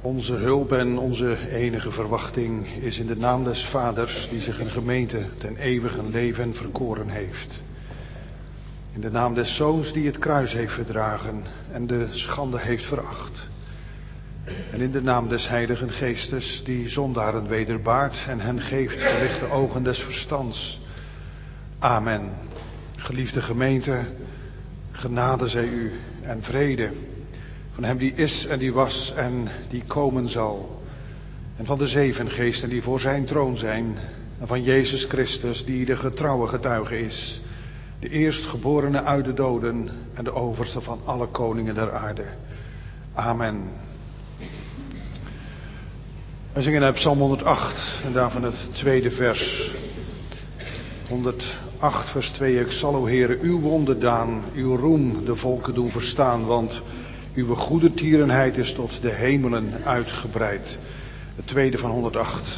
Onze hulp en onze enige verwachting is in de naam des Vaders, die zich een gemeente ten eeuwigen leven verkoren heeft. In de naam des Zoons, die het kruis heeft verdragen en de schande heeft veracht. En in de naam des Heiligen Geestes, die zondaren wederbaart en hen geeft gelichte ogen des verstands. Amen. Geliefde gemeente, genade zij u en vrede van hem die is en die was en die komen zal. En van de 7 geesten die voor zijn troon zijn. En van Jezus Christus die de getrouwe getuige is. De eerstgeborene uit de doden en de overste van alle koningen der aarde. Amen. We zingen uit Psalm 108 en daarvan het tweede vers. 108 vers 2. Ik zal, o Heere, uw wonderdaan, uw roem de volken doen verstaan, want uw goede tierenheid is tot de hemelen uitgebreid. Het tweede van 108.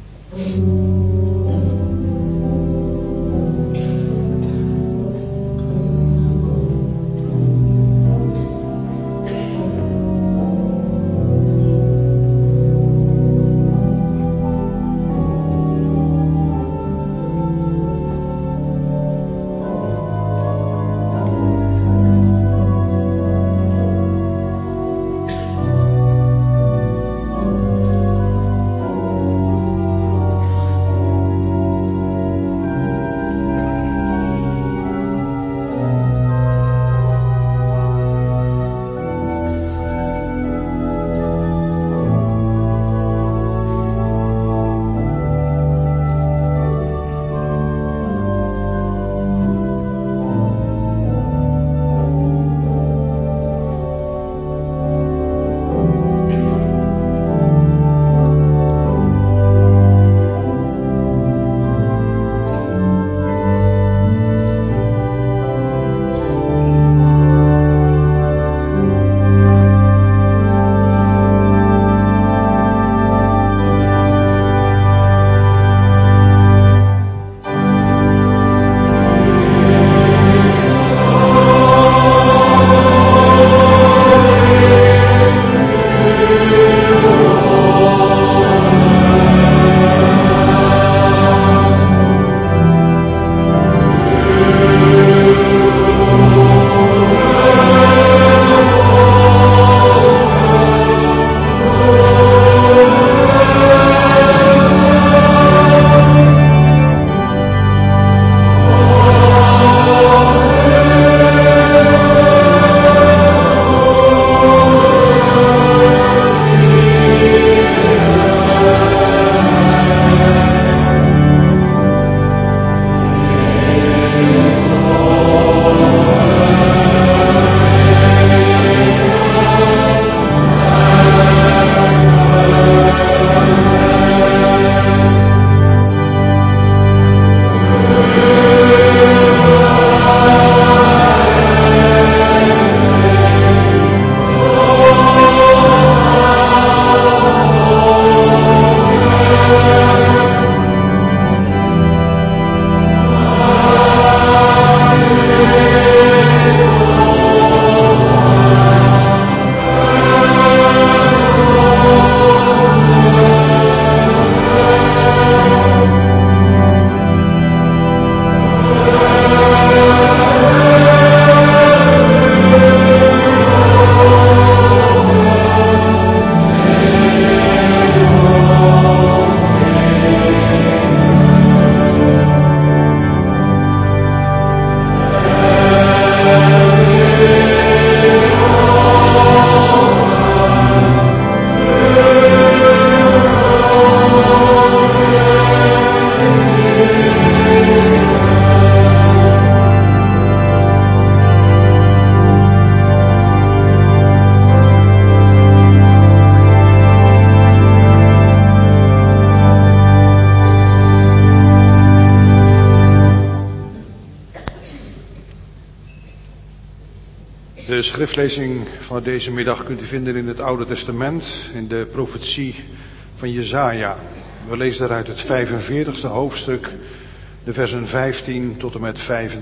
De schriftlezing van deze middag kunt u vinden in het Oude Testament, in de profetie van Jesaja. We lezen daaruit het 45e hoofdstuk, de versen 15 tot en met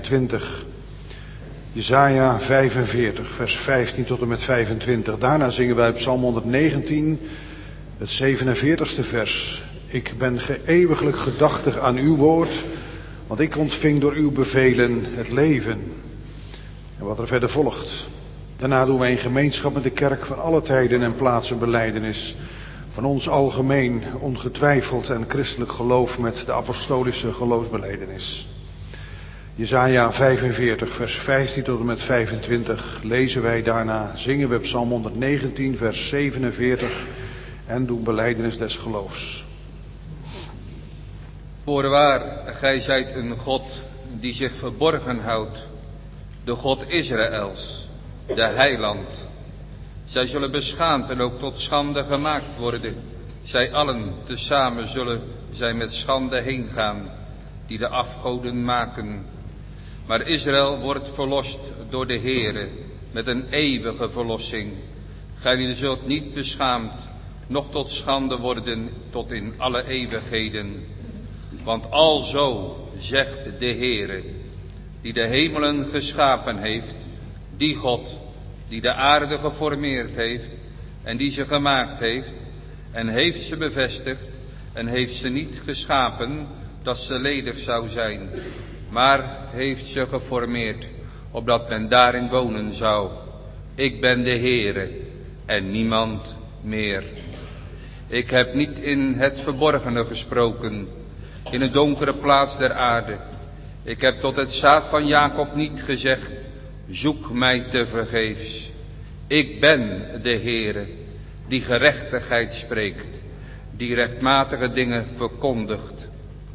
25. Jesaja 45, vers 15 tot en met 25. Daarna zingen wij Psalm 119 Het 47ste vers. Ik ben eeuwiglijk gedachtig aan uw woord, want ik ontving door uw bevelen het leven. En wat er verder volgt. Daarna doen wij in gemeenschap met de kerk van alle tijden en plaatsen belijdenis van ons algemeen, ongetwijfeld en christelijk geloof met de apostolische geloofsbelijdenis. Jesaja 45 vers 15 tot en met 25 lezen wij, daarna zingen we Psalm 119 vers 47 en doen belijdenis des geloofs. Voorwaar, gij zijt een God die zich verborgen houdt, de God Israëls, de heiland. Zij zullen beschaamd en ook tot schande gemaakt worden. Zij allen tezamen zullen zij met schande heen gaan, die de afgoden maken. Maar Israël wordt verlost door de Heere, met een eeuwige verlossing. Gij zult niet beschaamd, noch tot schande worden, tot in alle eeuwigheden. Want alzo zegt de Heere, die de hemelen geschapen heeft, die God, die de aarde geformeerd heeft en die ze gemaakt heeft en heeft ze bevestigd en heeft ze niet geschapen dat ze ledig zou zijn, maar heeft ze geformeerd opdat men daarin wonen zou. Ik ben de Heere en niemand meer. Ik heb niet in het verborgene gesproken, in een donkere plaats der aarde. Ik heb tot het zaad van Jacob niet gezegd, zoek mij te vergeefs. Ik ben de Heere, die gerechtigheid spreekt, die rechtmatige dingen verkondigt.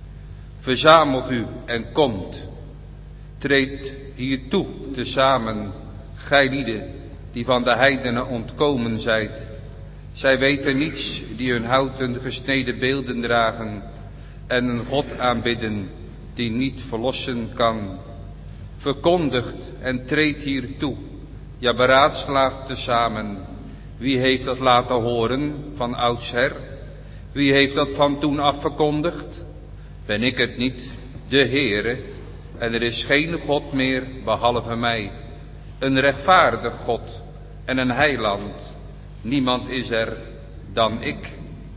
Verzamelt u en komt, treed hier toe tezamen, gij lieden die van de heidenen ontkomen zijt. Zij weten niets die hun houten gesneden beelden dragen en een God aanbidden die niet verlossen kan. Verkondigt en treedt hier toe, ja beraadslaagt tezamen. Wie heeft dat laten horen van oudsher? Wie heeft dat van toen af verkondigd? Ben ik het niet, de Heere, en er is geen God meer behalve mij. Een rechtvaardig God en een heiland, niemand is er dan ik.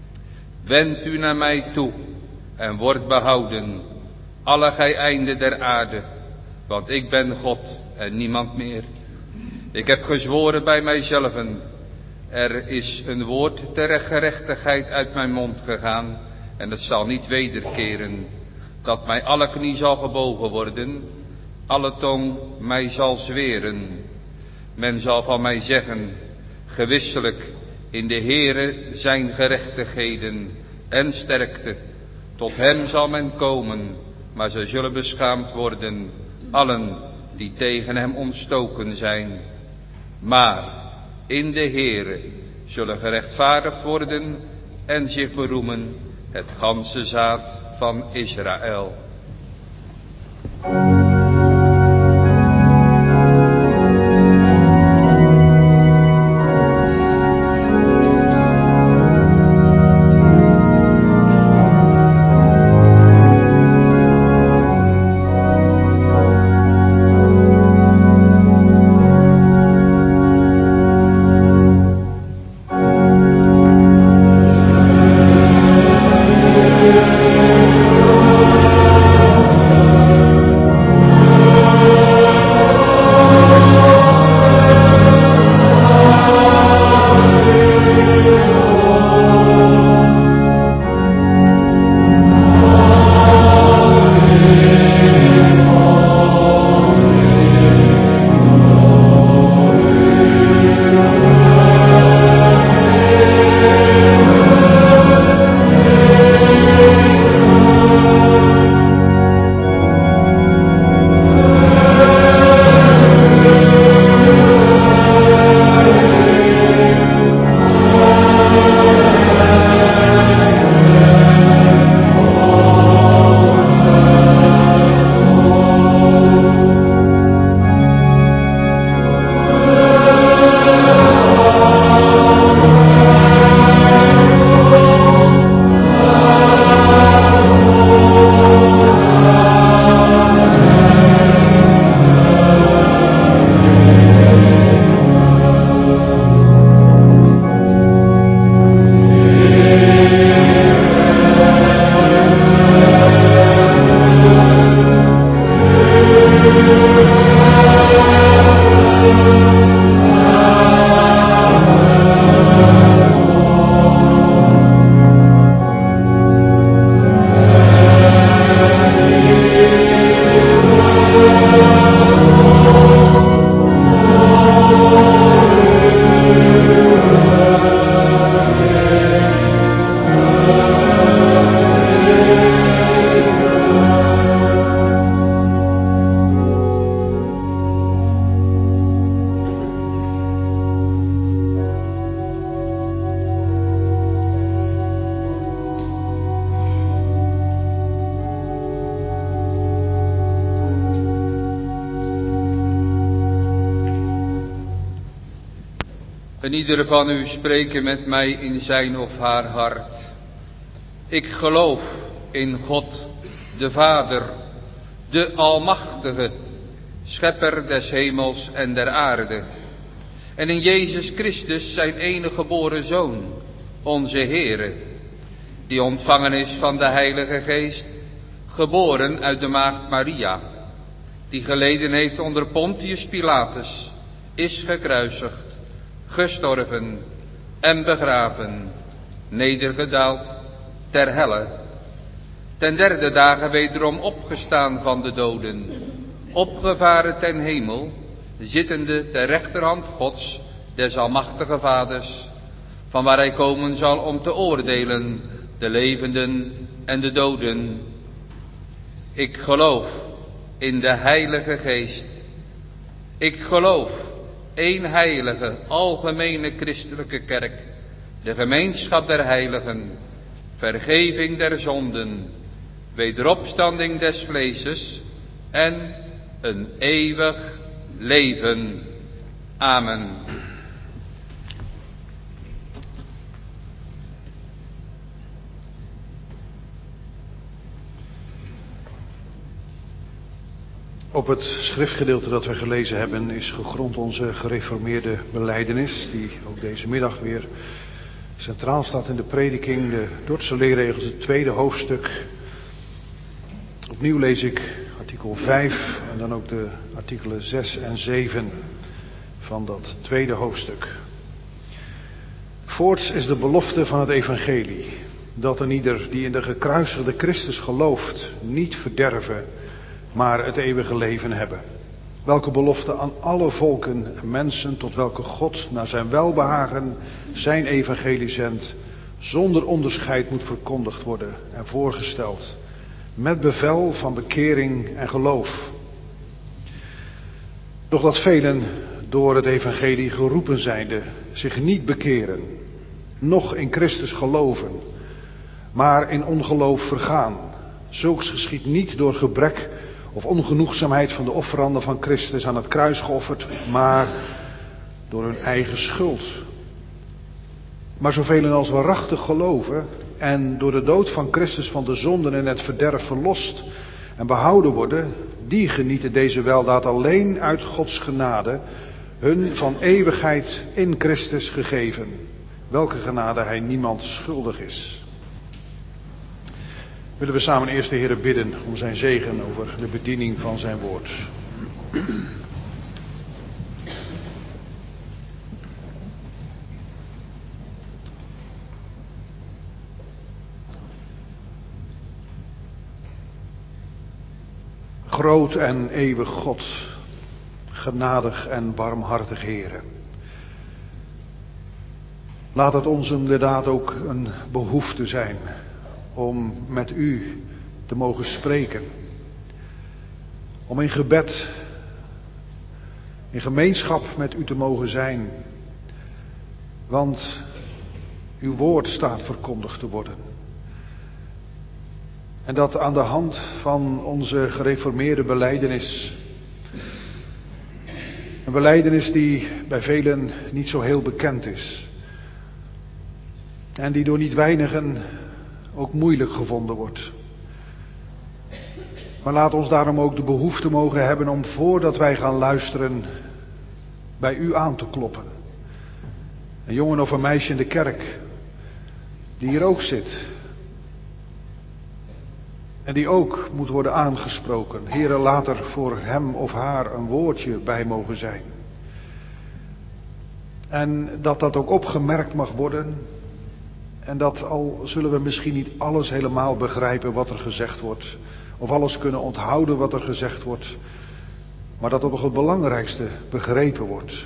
Wend u naar mij toe en wordt behouden, alle gij einden der aarde, want ik ben God en niemand meer. Ik heb gezworen bij mijzelven, er is een woord ter gerechtigheid uit mijn mond gegaan en het zal niet wederkeren, dat mij alle knie zal gebogen worden, alle tong mij zal zweren. Men zal van mij zeggen, gewisselijk in de Heere zijn gerechtigheden en sterkte. Tot hem zal men komen, maar zij zullen beschaamd worden, allen die tegen hem ontstoken zijn. Maar in de Heere zullen gerechtvaardigd worden en zich beroemen het ganse zaad van Israël. En ieder van u spreken met mij in zijn of haar hart. Ik geloof in God, de Vader, de Almachtige, Schepper des hemels en der aarde. En in Jezus Christus, zijn enige geboren Zoon, onze Heere, die ontvangen is van de Heilige Geest, geboren uit de maagd Maria, die geleden heeft onder Pontius Pilatus, is gekruisigd, gestorven en begraven, nedergedaald ter helle, ten derde dagen wederom opgestaan van de doden, opgevaren ten hemel, zittende ter rechterhand Gods, des almachtige Vaders, van waar hij komen zal om te oordelen de levenden en de doden. Ik geloof in de Heilige Geest. Ik geloof één heilige, algemene christelijke kerk, de gemeenschap der heiligen, vergeving der zonden, wederopstanding des vleeses en een eeuwig leven. Amen. Op het schriftgedeelte dat we gelezen hebben is gegrond onze gereformeerde belijdenis, die ook deze middag weer centraal staat in de prediking, de Dordtse leerregels, het tweede hoofdstuk. Opnieuw lees ik artikel 5 en dan ook de artikelen 6 en 7 van dat tweede hoofdstuk. Voorts is de belofte van het evangelie, dat een ieder die in de gekruisigde Christus gelooft, niet verderven, maar het eeuwige leven hebben. Welke belofte aan alle volken en mensen, tot welke God naar zijn welbehagen zijn evangelie zendt, zonder onderscheid moet verkondigd worden en voorgesteld, met bevel van bekering en geloof. Doch dat velen door het evangelie geroepen zijnde zich niet bekeren, noch in Christus geloven, maar in ongeloof vergaan. Zulks geschiedt niet door gebrek of ongenoegzaamheid van de offeranden van Christus aan het kruis geofferd, maar door hun eigen schuld. Maar zoveel als waarachtig geloven en door de dood van Christus van de zonden en het verderf verlost en behouden worden, die genieten deze weldaad alleen uit Gods genade, hun van eeuwigheid in Christus gegeven, welke genade hij niemand schuldig is. Willen we samen eerst de Heer bidden om zijn zegen over de bediening van zijn woord. Groot en eeuwig God, genadig en barmhartig Heere. Laat het ons inderdaad ook een behoefte zijn om met u te mogen spreken. Om in gebed, in gemeenschap met u te mogen zijn. Want uw woord staat verkondigd te worden. En dat aan de hand van onze gereformeerde belijdenis. Een belijdenis die bij velen niet zo heel bekend is. En die door niet weinigen ook moeilijk gevonden wordt. Maar laat ons daarom ook de behoefte mogen hebben om voordat wij gaan luisteren bij u aan te kloppen. Een jongen of een meisje in de kerk die hier ook zit. En die ook moet worden aangesproken. Heere, laat er voor hem of haar een woordje bij mogen zijn. En dat dat ook opgemerkt mag worden. En dat al zullen we misschien niet alles helemaal begrijpen wat er gezegd wordt. Of alles kunnen onthouden wat er gezegd wordt. Maar dat ook het belangrijkste begrepen wordt.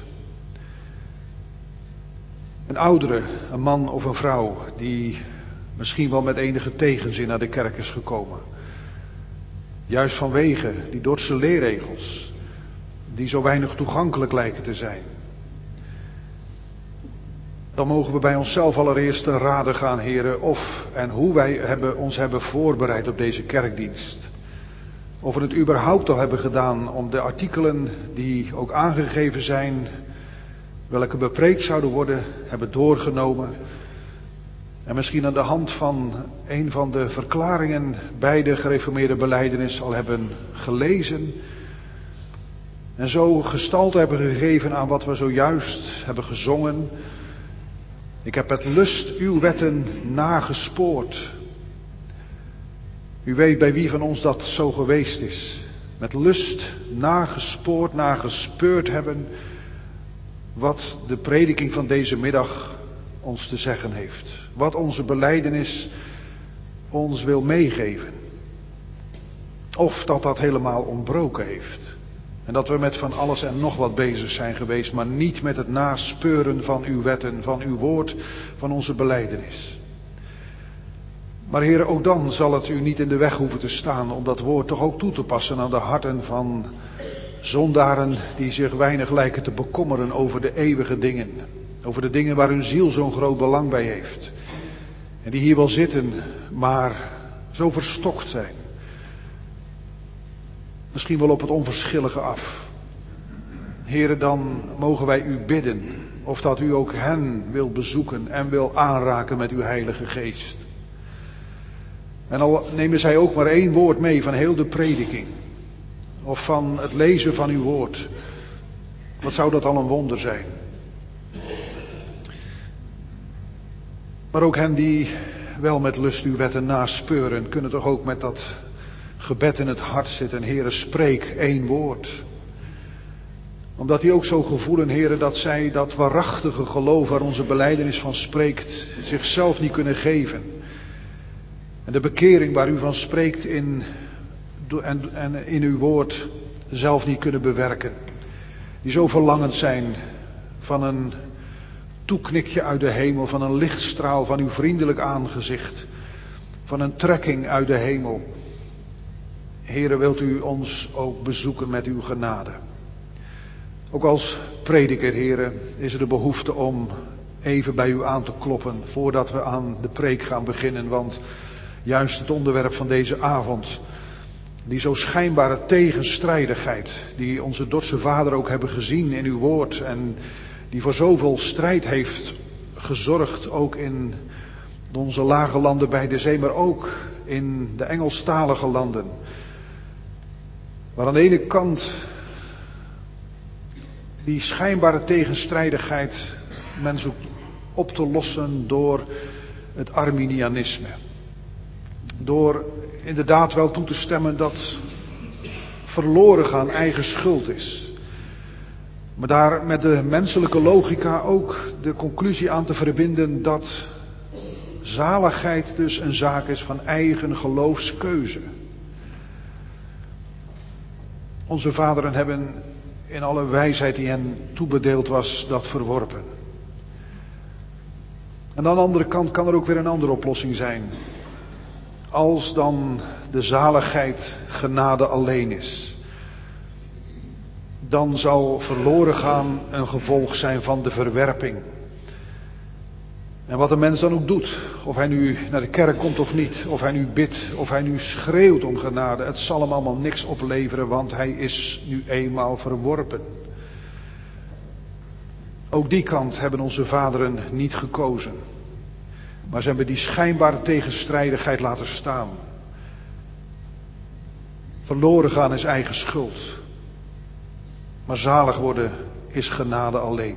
Een oudere, een man of een vrouw die misschien wel met enige tegenzin naar de kerk is gekomen. Juist vanwege die Dordtse leerregels, die zo weinig toegankelijk lijken te zijn. Dan mogen we bij onszelf allereerst te raden gaan, heren, of en hoe wij ons hebben voorbereid op deze kerkdienst. Of we het überhaupt al hebben gedaan om de artikelen die ook aangegeven zijn, welke bepreekt zouden worden, hebben doorgenomen. En misschien aan de hand van een van de verklaringen bij de gereformeerde belijdenis al hebben gelezen. En zo gestalte hebben gegeven aan wat we zojuist hebben gezongen. Ik heb met lust uw wetten nagespoord. U weet bij wie van ons dat zo geweest is. Met lust nagespoord, nagespeurd hebben wat de prediking van deze middag ons te zeggen heeft. Wat onze belijdenis ons wil meegeven. Of dat helemaal ontbroken heeft. En dat we met van alles en nog wat bezig zijn geweest, maar niet met het naspeuren van uw wetten, van uw woord, van onze belijdenis. Maar heren, ook dan zal het u niet in de weg hoeven te staan om dat woord toch ook toe te passen aan de harten van zondaren die zich weinig lijken te bekommeren over de eeuwige dingen. Over de dingen waar hun ziel zo'n groot belang bij heeft. En die hier wel zitten, maar zo verstokt zijn. Misschien wel op het onverschillige af. Heren, dan mogen wij u bidden of dat u ook hen wil bezoeken en wil aanraken met uw Heilige Geest. En al nemen zij ook maar één woord mee van heel de prediking. Of van het lezen van uw woord. Wat zou dat al een wonder zijn. Maar ook hen die wel met lust uw wetten naspeuren, kunnen toch ook met dat gebed in het hart zitten. Heere, spreek één woord. Omdat die ook zo gevoelen, heren, dat zij dat waarachtige geloof waar onze belijdenis van spreekt, zichzelf niet kunnen geven. En de bekering waar u van spreekt in uw woord zelf niet kunnen bewerken. Die zo verlangend zijn van een toeknikje uit de hemel, van een lichtstraal van uw vriendelijk aangezicht, van een trekking uit de hemel. Heere, wilt u ons ook bezoeken met uw genade. Ook als prediker, heren, is er de behoefte om even bij u aan te kloppen voordat we aan de preek gaan beginnen. Want juist het onderwerp van deze avond, die zo schijnbare tegenstrijdigheid, die onze Dordtse vader ook hebben gezien in uw woord en die voor zoveel strijd heeft gezorgd, ook in onze lage landen bij de zee, maar ook in de Engelstalige landen. Waar aan de ene kant die schijnbare tegenstrijdigheid men zoekt op te lossen door het Arminianisme. Door inderdaad wel toe te stemmen dat verloren gaan eigen schuld is. Maar daar met de menselijke logica ook de conclusie aan te verbinden dat zaligheid dus een zaak is van eigen geloofskeuze. Onze vaderen hebben in alle wijsheid die hen toebedeeld was, dat verworpen. En aan de andere kant kan er ook weer een andere oplossing zijn. Als dan de zaligheid genade alleen is, dan zal verloren gaan een gevolg zijn van de verwerping. En wat een mens dan ook doet, of hij nu naar de kerk komt of niet, of hij nu bidt, of hij nu schreeuwt om genade, het zal hem allemaal niks opleveren, want hij is nu eenmaal verworpen. Ook die kant hebben onze vaderen niet gekozen. Maar ze hebben die schijnbare tegenstrijdigheid laten staan. Verloren gaan is eigen schuld. Maar zalig worden is genade alleen.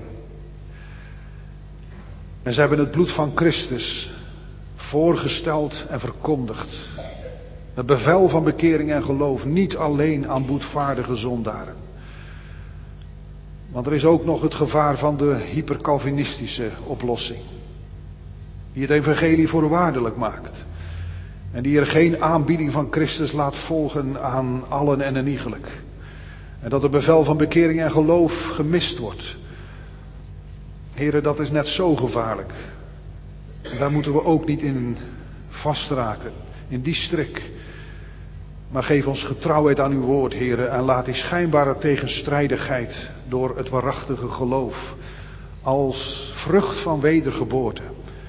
En ze hebben het bloed van Christus voorgesteld en verkondigd. Het bevel van bekering en geloof niet alleen aan boetvaardige zondaren. Want er is ook nog het gevaar van de hypercalvinistische oplossing. Die het evangelie voorwaardelijk maakt. En die er geen aanbieding van Christus laat volgen aan allen en een iegelijk. En dat het bevel van bekering en geloof gemist wordt. Heren, dat is net zo gevaarlijk. En daar moeten we ook niet in vastraken. In die strik. Maar geef ons getrouwheid aan uw woord, heren. En laat die schijnbare tegenstrijdigheid door het waarachtige geloof. Als vrucht van wedergeboorte.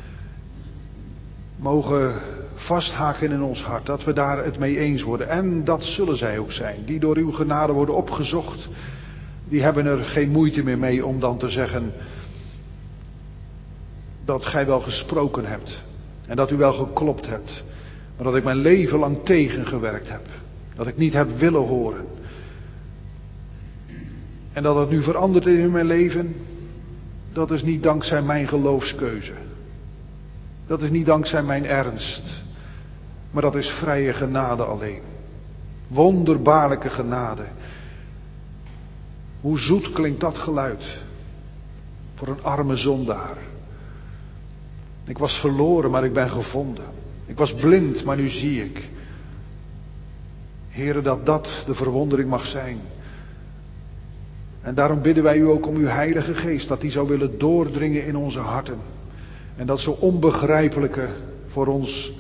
Mogen vasthaken in ons hart. Dat we daar het mee eens worden. En dat zullen zij ook zijn. Die door uw genade worden opgezocht. Die hebben er geen moeite meer mee om dan te zeggen. Dat gij wel gesproken hebt. En dat u wel geklopt hebt. Maar dat ik mijn leven lang tegengewerkt heb. Dat ik niet heb willen horen. En dat het nu veranderd is in mijn leven. Dat is niet dankzij mijn geloofskeuze. Dat is niet dankzij mijn ernst. Maar dat is vrije genade alleen. Wonderbaarlijke genade. Hoe zoet klinkt dat geluid. Voor een arme zondaar. Ik was verloren, maar ik ben gevonden. Ik was blind, maar nu zie ik. Heere, dat dat de verwondering mag zijn. En daarom bidden wij u ook om uw Heilige Geest. Dat die zou willen doordringen in onze harten. En dat zo onbegrijpelijke voor ons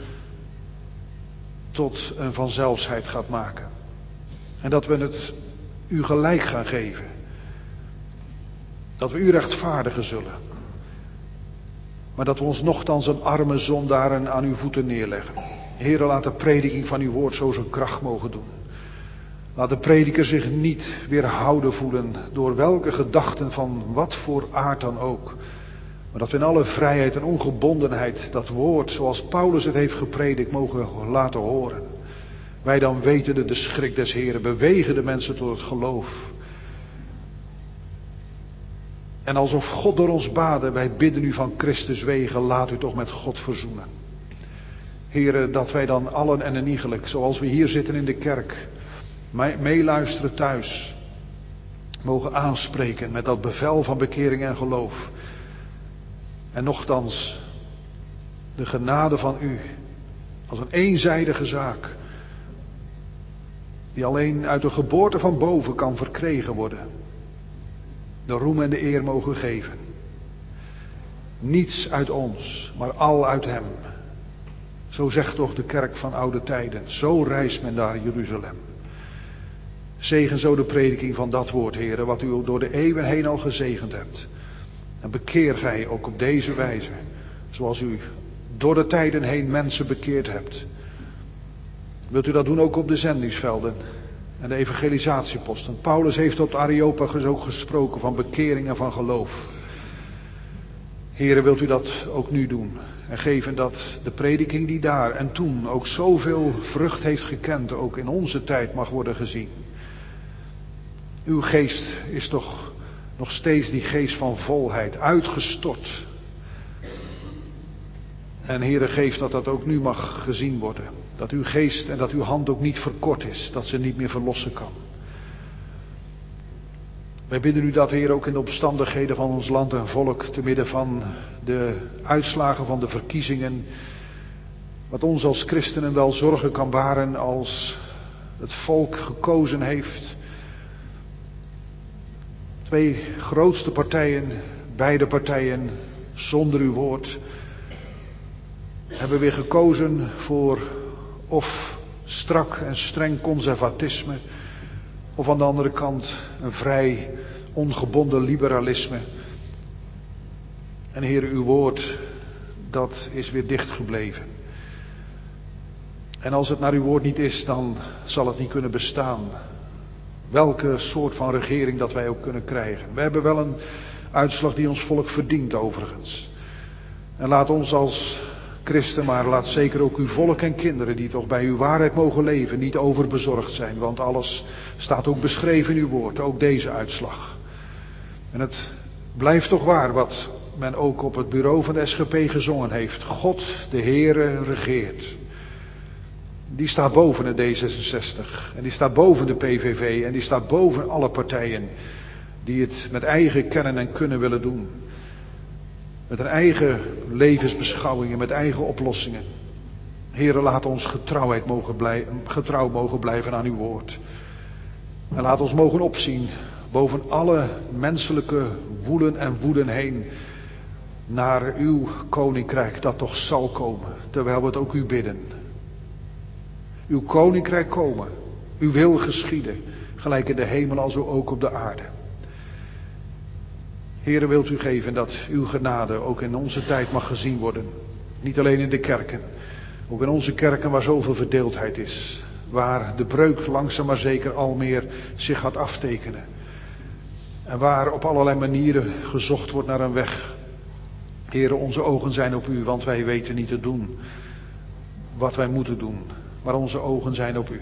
tot een vanzelfsheid gaat maken. En dat we het u gelijk gaan geven. Dat we u rechtvaardigen zullen. Maar dat we ons nochtans een arme zondaren aan uw voeten neerleggen. Heere, laat de prediking van uw woord zo zijn kracht mogen doen. Laat de prediker zich niet weerhouden voelen door welke gedachten van wat voor aard dan ook. Maar dat we in alle vrijheid en ongebondenheid dat woord zoals Paulus het heeft gepredikt mogen laten horen. Wij dan wetende de schrik des Heren bewegen de mensen tot het geloof. En alsof God door ons baden, wij bidden u van Christus wegen, laat u toch met God verzoenen. Heren, dat wij dan allen en een iegelijk, zoals we hier zitten in de kerk, meeluisteren thuis, mogen aanspreken met dat bevel van bekering en geloof. En nochtans, de genade van u, als een eenzijdige zaak, die alleen uit de geboorte van boven kan verkregen worden, de roem en de eer mogen geven. Niets uit ons, maar al uit hem. Zo zegt toch de kerk van oude tijden. Zo reist men naar Jeruzalem. Zegen zo de prediking van dat woord, Heere, wat u door de eeuwen heen al gezegend hebt. En bekeer gij ook op deze wijze, zoals u door de tijden heen mensen bekeerd hebt. Wilt u dat doen ook op de zendingsvelden en de evangelisatieposten? Paulus heeft op de Areopagus ook gesproken van bekering en van geloof. Heere, wilt u dat ook nu doen? En geven dat de prediking die daar en toen ook zoveel vrucht heeft gekend, ook in onze tijd mag worden gezien. Uw geest is toch nog steeds die geest van volheid, uitgestort. En Heere, geef dat dat ook nu mag gezien worden. Dat uw geest en dat uw hand ook niet verkort is, dat ze niet meer verlossen kan. Wij bidden u dat, Heer, ook in de omstandigheden van ons land en volk, te midden van de uitslagen van de verkiezingen, wat ons als christenen wel zorgen kan baren als het volk gekozen heeft. Twee grootste partijen, beide partijen zonder uw woord, hebben weer gekozen voor of strak en streng conservatisme, of aan de andere kant een vrij ongebonden liberalisme. En Heer, uw woord, dat is weer dichtgebleven. En als het naar uw woord niet is, dan zal het niet kunnen bestaan. Welke soort van regering dat wij ook kunnen krijgen. We hebben wel een uitslag die ons volk verdient overigens. En laat ons als christen, maar laat zeker ook uw volk en kinderen die toch bij uw waarheid mogen leven, niet overbezorgd zijn. Want alles staat ook beschreven in uw woord, ook deze uitslag. En het blijft toch waar wat men ook op het bureau van de SGP gezongen heeft. God, de Heere, regeert. die staat boven de D66. En die staat boven de PVV. En die staat boven alle partijen die het met eigen kennen en kunnen willen doen. Met hun eigen levensbeschouwingen, met eigen oplossingen. Heere, laat ons getrouw mogen blijven aan uw woord. En laat ons mogen opzien boven alle menselijke woelen en woeden heen naar uw koninkrijk dat toch zal komen, terwijl we het ook u bidden. Uw koninkrijk komen, uw wil geschieden, gelijk in de hemel als ook op de aarde. Heere, wilt u geven dat uw genade ook in onze tijd mag gezien worden. Niet alleen in de kerken, ook in onze kerken waar zoveel verdeeldheid is. Waar de breuk langzaam maar zeker al meer zich gaat aftekenen. En waar op allerlei manieren gezocht wordt naar een weg. Heere, onze ogen zijn op u, want wij weten niet te doen wat wij moeten doen. Maar onze ogen zijn op u.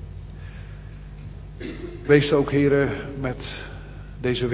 Wees ook, Heere, met deze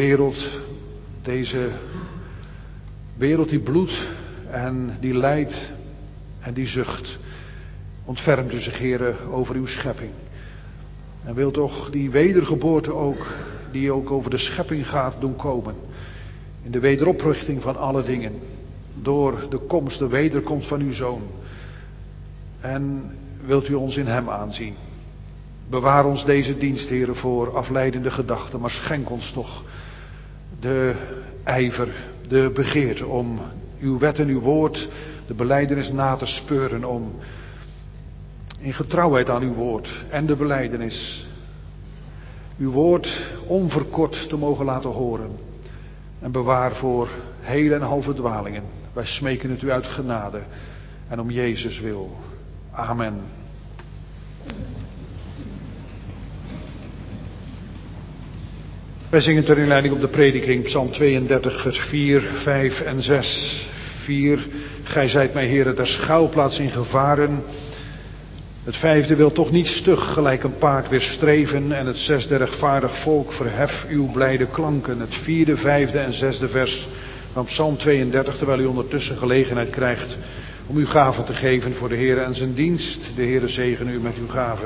wereld die bloedt en die lijdt en die zucht. Ontfermt u zich, Heere, over uw schepping. En wil toch die wedergeboorte ook, die ook over de schepping gaat, doen komen. In de wederoprichting van alle dingen. Door de wederkomst van uw Zoon. En wilt u ons in hem aanzien. Bewaar ons deze dienst, Heere, voor afleidende gedachten. Maar schenk ons toch de ijver, de begeerte om uw wet en uw woord, de belijdenis na te speuren. Om in getrouwheid aan uw woord en de belijdenis uw woord onverkort te mogen laten horen. En bewaar voor hele en halve dwalingen. Wij smeken het u uit genade en om Jezus wil. Amen. Wij zingen ter inleiding op de prediking Psalm 32 vers 4, 5 en 6. 4. Gij zijt mij, Heere, der schuilplaats in gevaren. Het 5e wil toch niet stug gelijk een paard weer streven. En het 6e rechtvaardig volk verhef uw blijde klanken. Het 4e, 5e en 6e vers van Psalm 32. Terwijl u ondertussen gelegenheid krijgt om uw gaven te geven voor de Heere en zijn dienst. De Heere zegen u met uw gaven.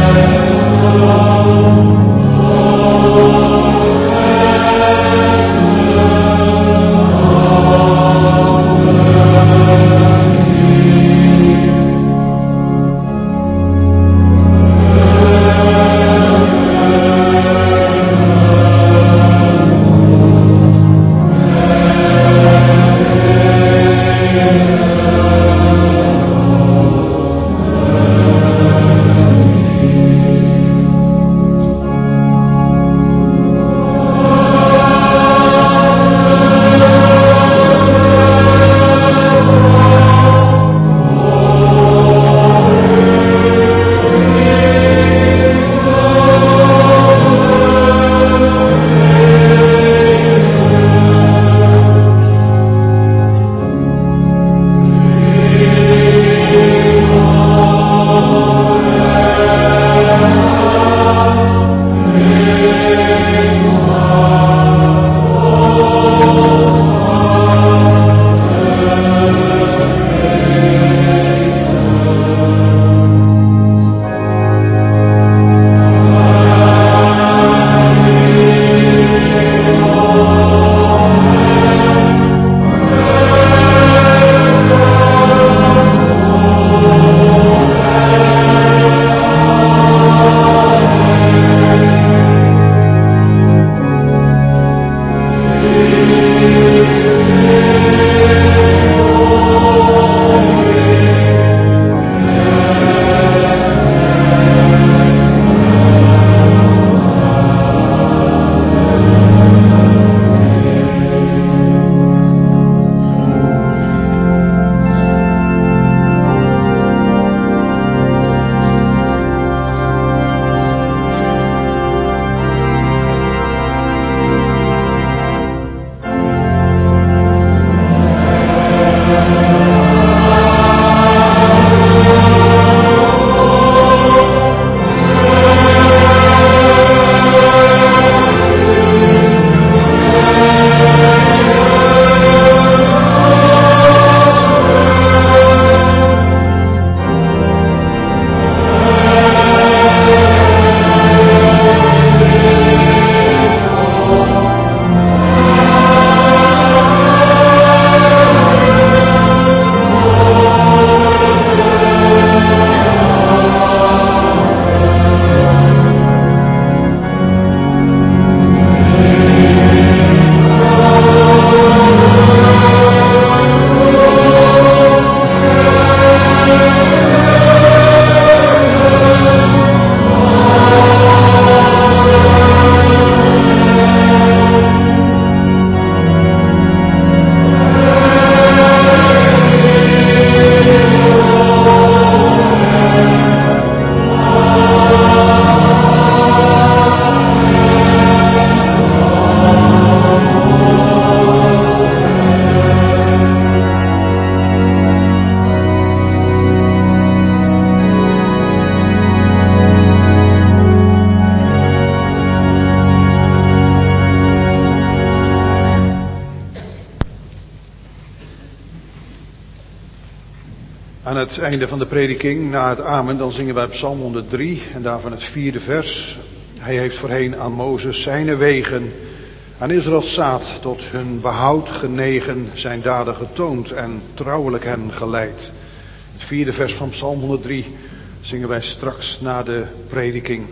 Aan het einde van de prediking, na het amen, dan zingen wij Psalm 103 en daarvan het 4e vers. Hij heeft voorheen aan Mozes zijne wegen, aan Israëls zaad tot hun behoud genegen, zijn daden getoond en trouwelijk hen geleid. Het 4e vers van Psalm 103 zingen wij straks na de prediking.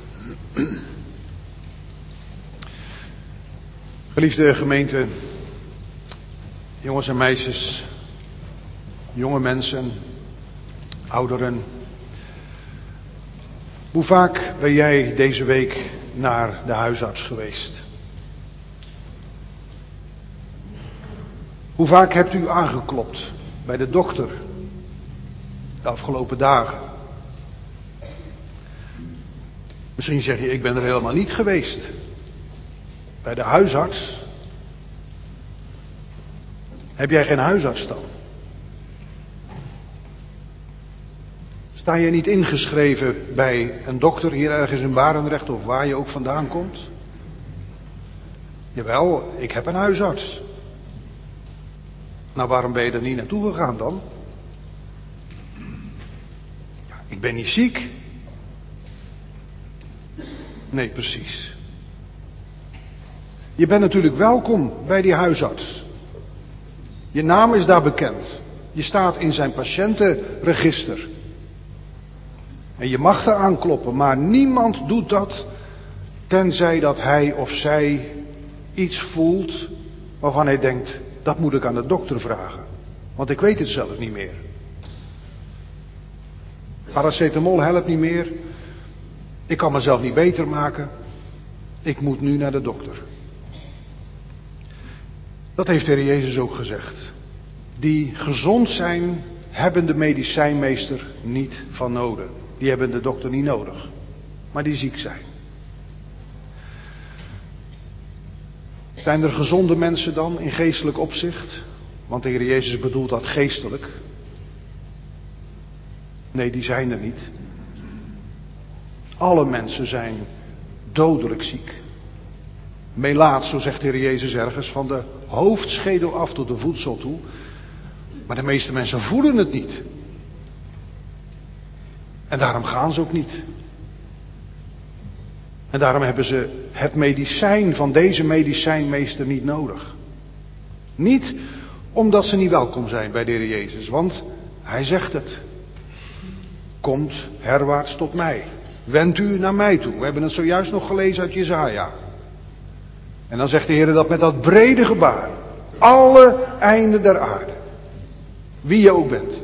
Geliefde gemeente, jongens en meisjes, jonge mensen, ouderen. Hoe vaak ben jij deze week naar de huisarts geweest? Hoe vaak hebt u aangeklopt bij de dokter de afgelopen dagen? Misschien zeg je, ik ben er helemaal niet geweest. Bij de huisarts? Heb jij geen huisarts dan? Sta je niet ingeschreven bij een dokter hier ergens in Barendrecht of waar je ook vandaan komt? Jawel, ik heb een huisarts. Nou, waarom ben je er niet naartoe gegaan dan? Ja, ik ben niet ziek. Nee, precies. Je bent natuurlijk welkom bij die huisarts. Je naam is daar bekend. Je staat in zijn patiëntenregister. En je mag daar aankloppen, maar niemand doet dat tenzij dat hij of zij iets voelt waarvan hij denkt, dat moet ik aan de dokter vragen. Want ik weet het zelf niet meer. Paracetamol helpt niet meer. Ik kan mezelf niet beter maken. Ik moet nu naar de dokter. Dat heeft de Heer Jezus ook gezegd. Die gezond zijn, hebben de medicijnmeester niet van nodig. Die hebben de dokter niet nodig. Maar die ziek zijn. Zijn er gezonde mensen dan in geestelijk opzicht? Want de Heer Jezus bedoelt dat geestelijk. Nee, die zijn er niet. Alle mensen zijn dodelijk ziek. Melaat, zo zegt de Heer Jezus ergens, van de hoofdschedel af tot de voedsel toe. Maar de meeste mensen voelen het niet. En daarom gaan ze ook niet. En daarom hebben ze het medicijn van deze medicijnmeester niet nodig. Niet omdat ze niet welkom zijn bij de Heer Jezus, want hij zegt het. Komt herwaarts tot mij. Wend u naar mij toe. We hebben het zojuist nog gelezen uit Jesaja. En dan zegt de Heer dat met dat brede gebaar. Alle einden der aarde. Wie je ook bent.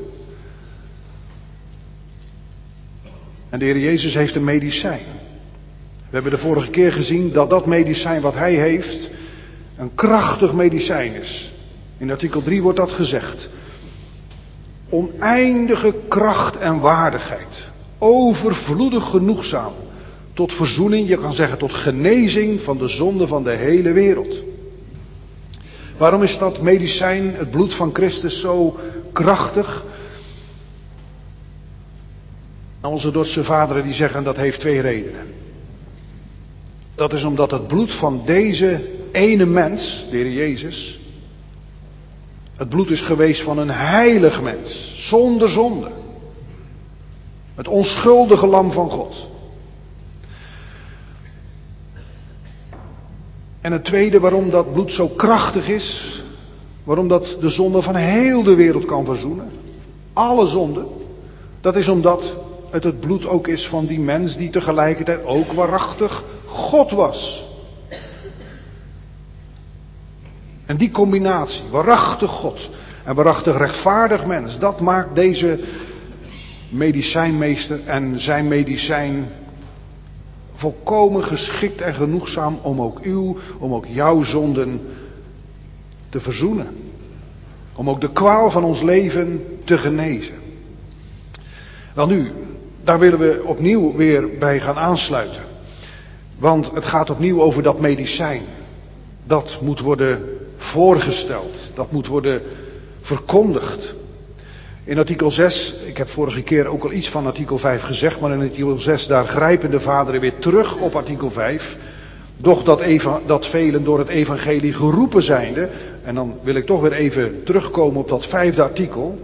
En de Heer Jezus heeft een medicijn. We hebben de vorige keer gezien dat dat medicijn wat hij heeft een krachtig medicijn is. In artikel 3 wordt dat gezegd. Oneindige kracht en waardigheid. Overvloedig genoegzaam. Tot verzoening, je kan zeggen tot genezing van de zonde van de hele wereld. Waarom is dat medicijn, het bloed van Christus, zo krachtig? Nou, onze Dordtse vaderen die zeggen dat heeft twee redenen. Dat is omdat het bloed van deze ene mens, de Heer Jezus, het bloed is geweest van een heilig mens, zonder zonde. Het onschuldige lam van God. En het tweede waarom dat bloed zo krachtig is, waarom dat de zonde van heel de wereld kan verzoenen, alle zonden, dat is omdat het bloed ook is van die mens die tegelijkertijd ook waarachtig God was. En die combinatie, waarachtig God en waarachtig rechtvaardig mens, dat maakt deze medicijnmeester en zijn medicijn volkomen geschikt en genoegzaam om ook jouw zonden te verzoenen. Om ook de kwaal van ons leven te genezen. Wel nu, daar willen we opnieuw weer bij gaan aansluiten. Want het gaat opnieuw over dat medicijn. Dat moet worden voorgesteld. Dat moet worden verkondigd. In artikel 6, ik heb vorige keer ook al iets van artikel 5 gezegd, maar in artikel 6 daar grijpen de vaderen weer terug op artikel 5. Doch dat velen door het evangelie geroepen zijnde, en dan wil ik toch weer even terugkomen op dat 5e artikel.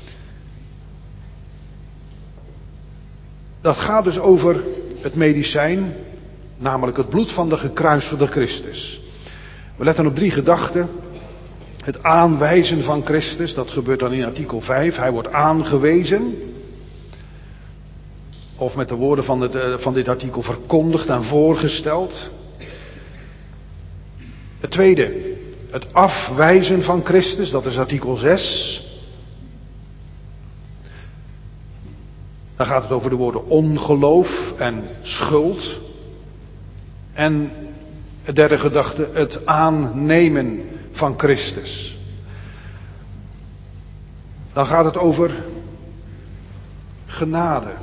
Dat gaat dus over het medicijn, namelijk het bloed van de gekruisigde Christus. We letten op 3 gedachten. Het aanwijzen van Christus, dat gebeurt dan in artikel 5. Hij wordt aangewezen. Of met de woorden van dit artikel verkondigd en voorgesteld. Het tweede, het afwijzen van Christus, dat is artikel 6. Dan gaat het over de woorden ongeloof en schuld. En het derde gedachte, het aannemen van Christus. Dan gaat het over genade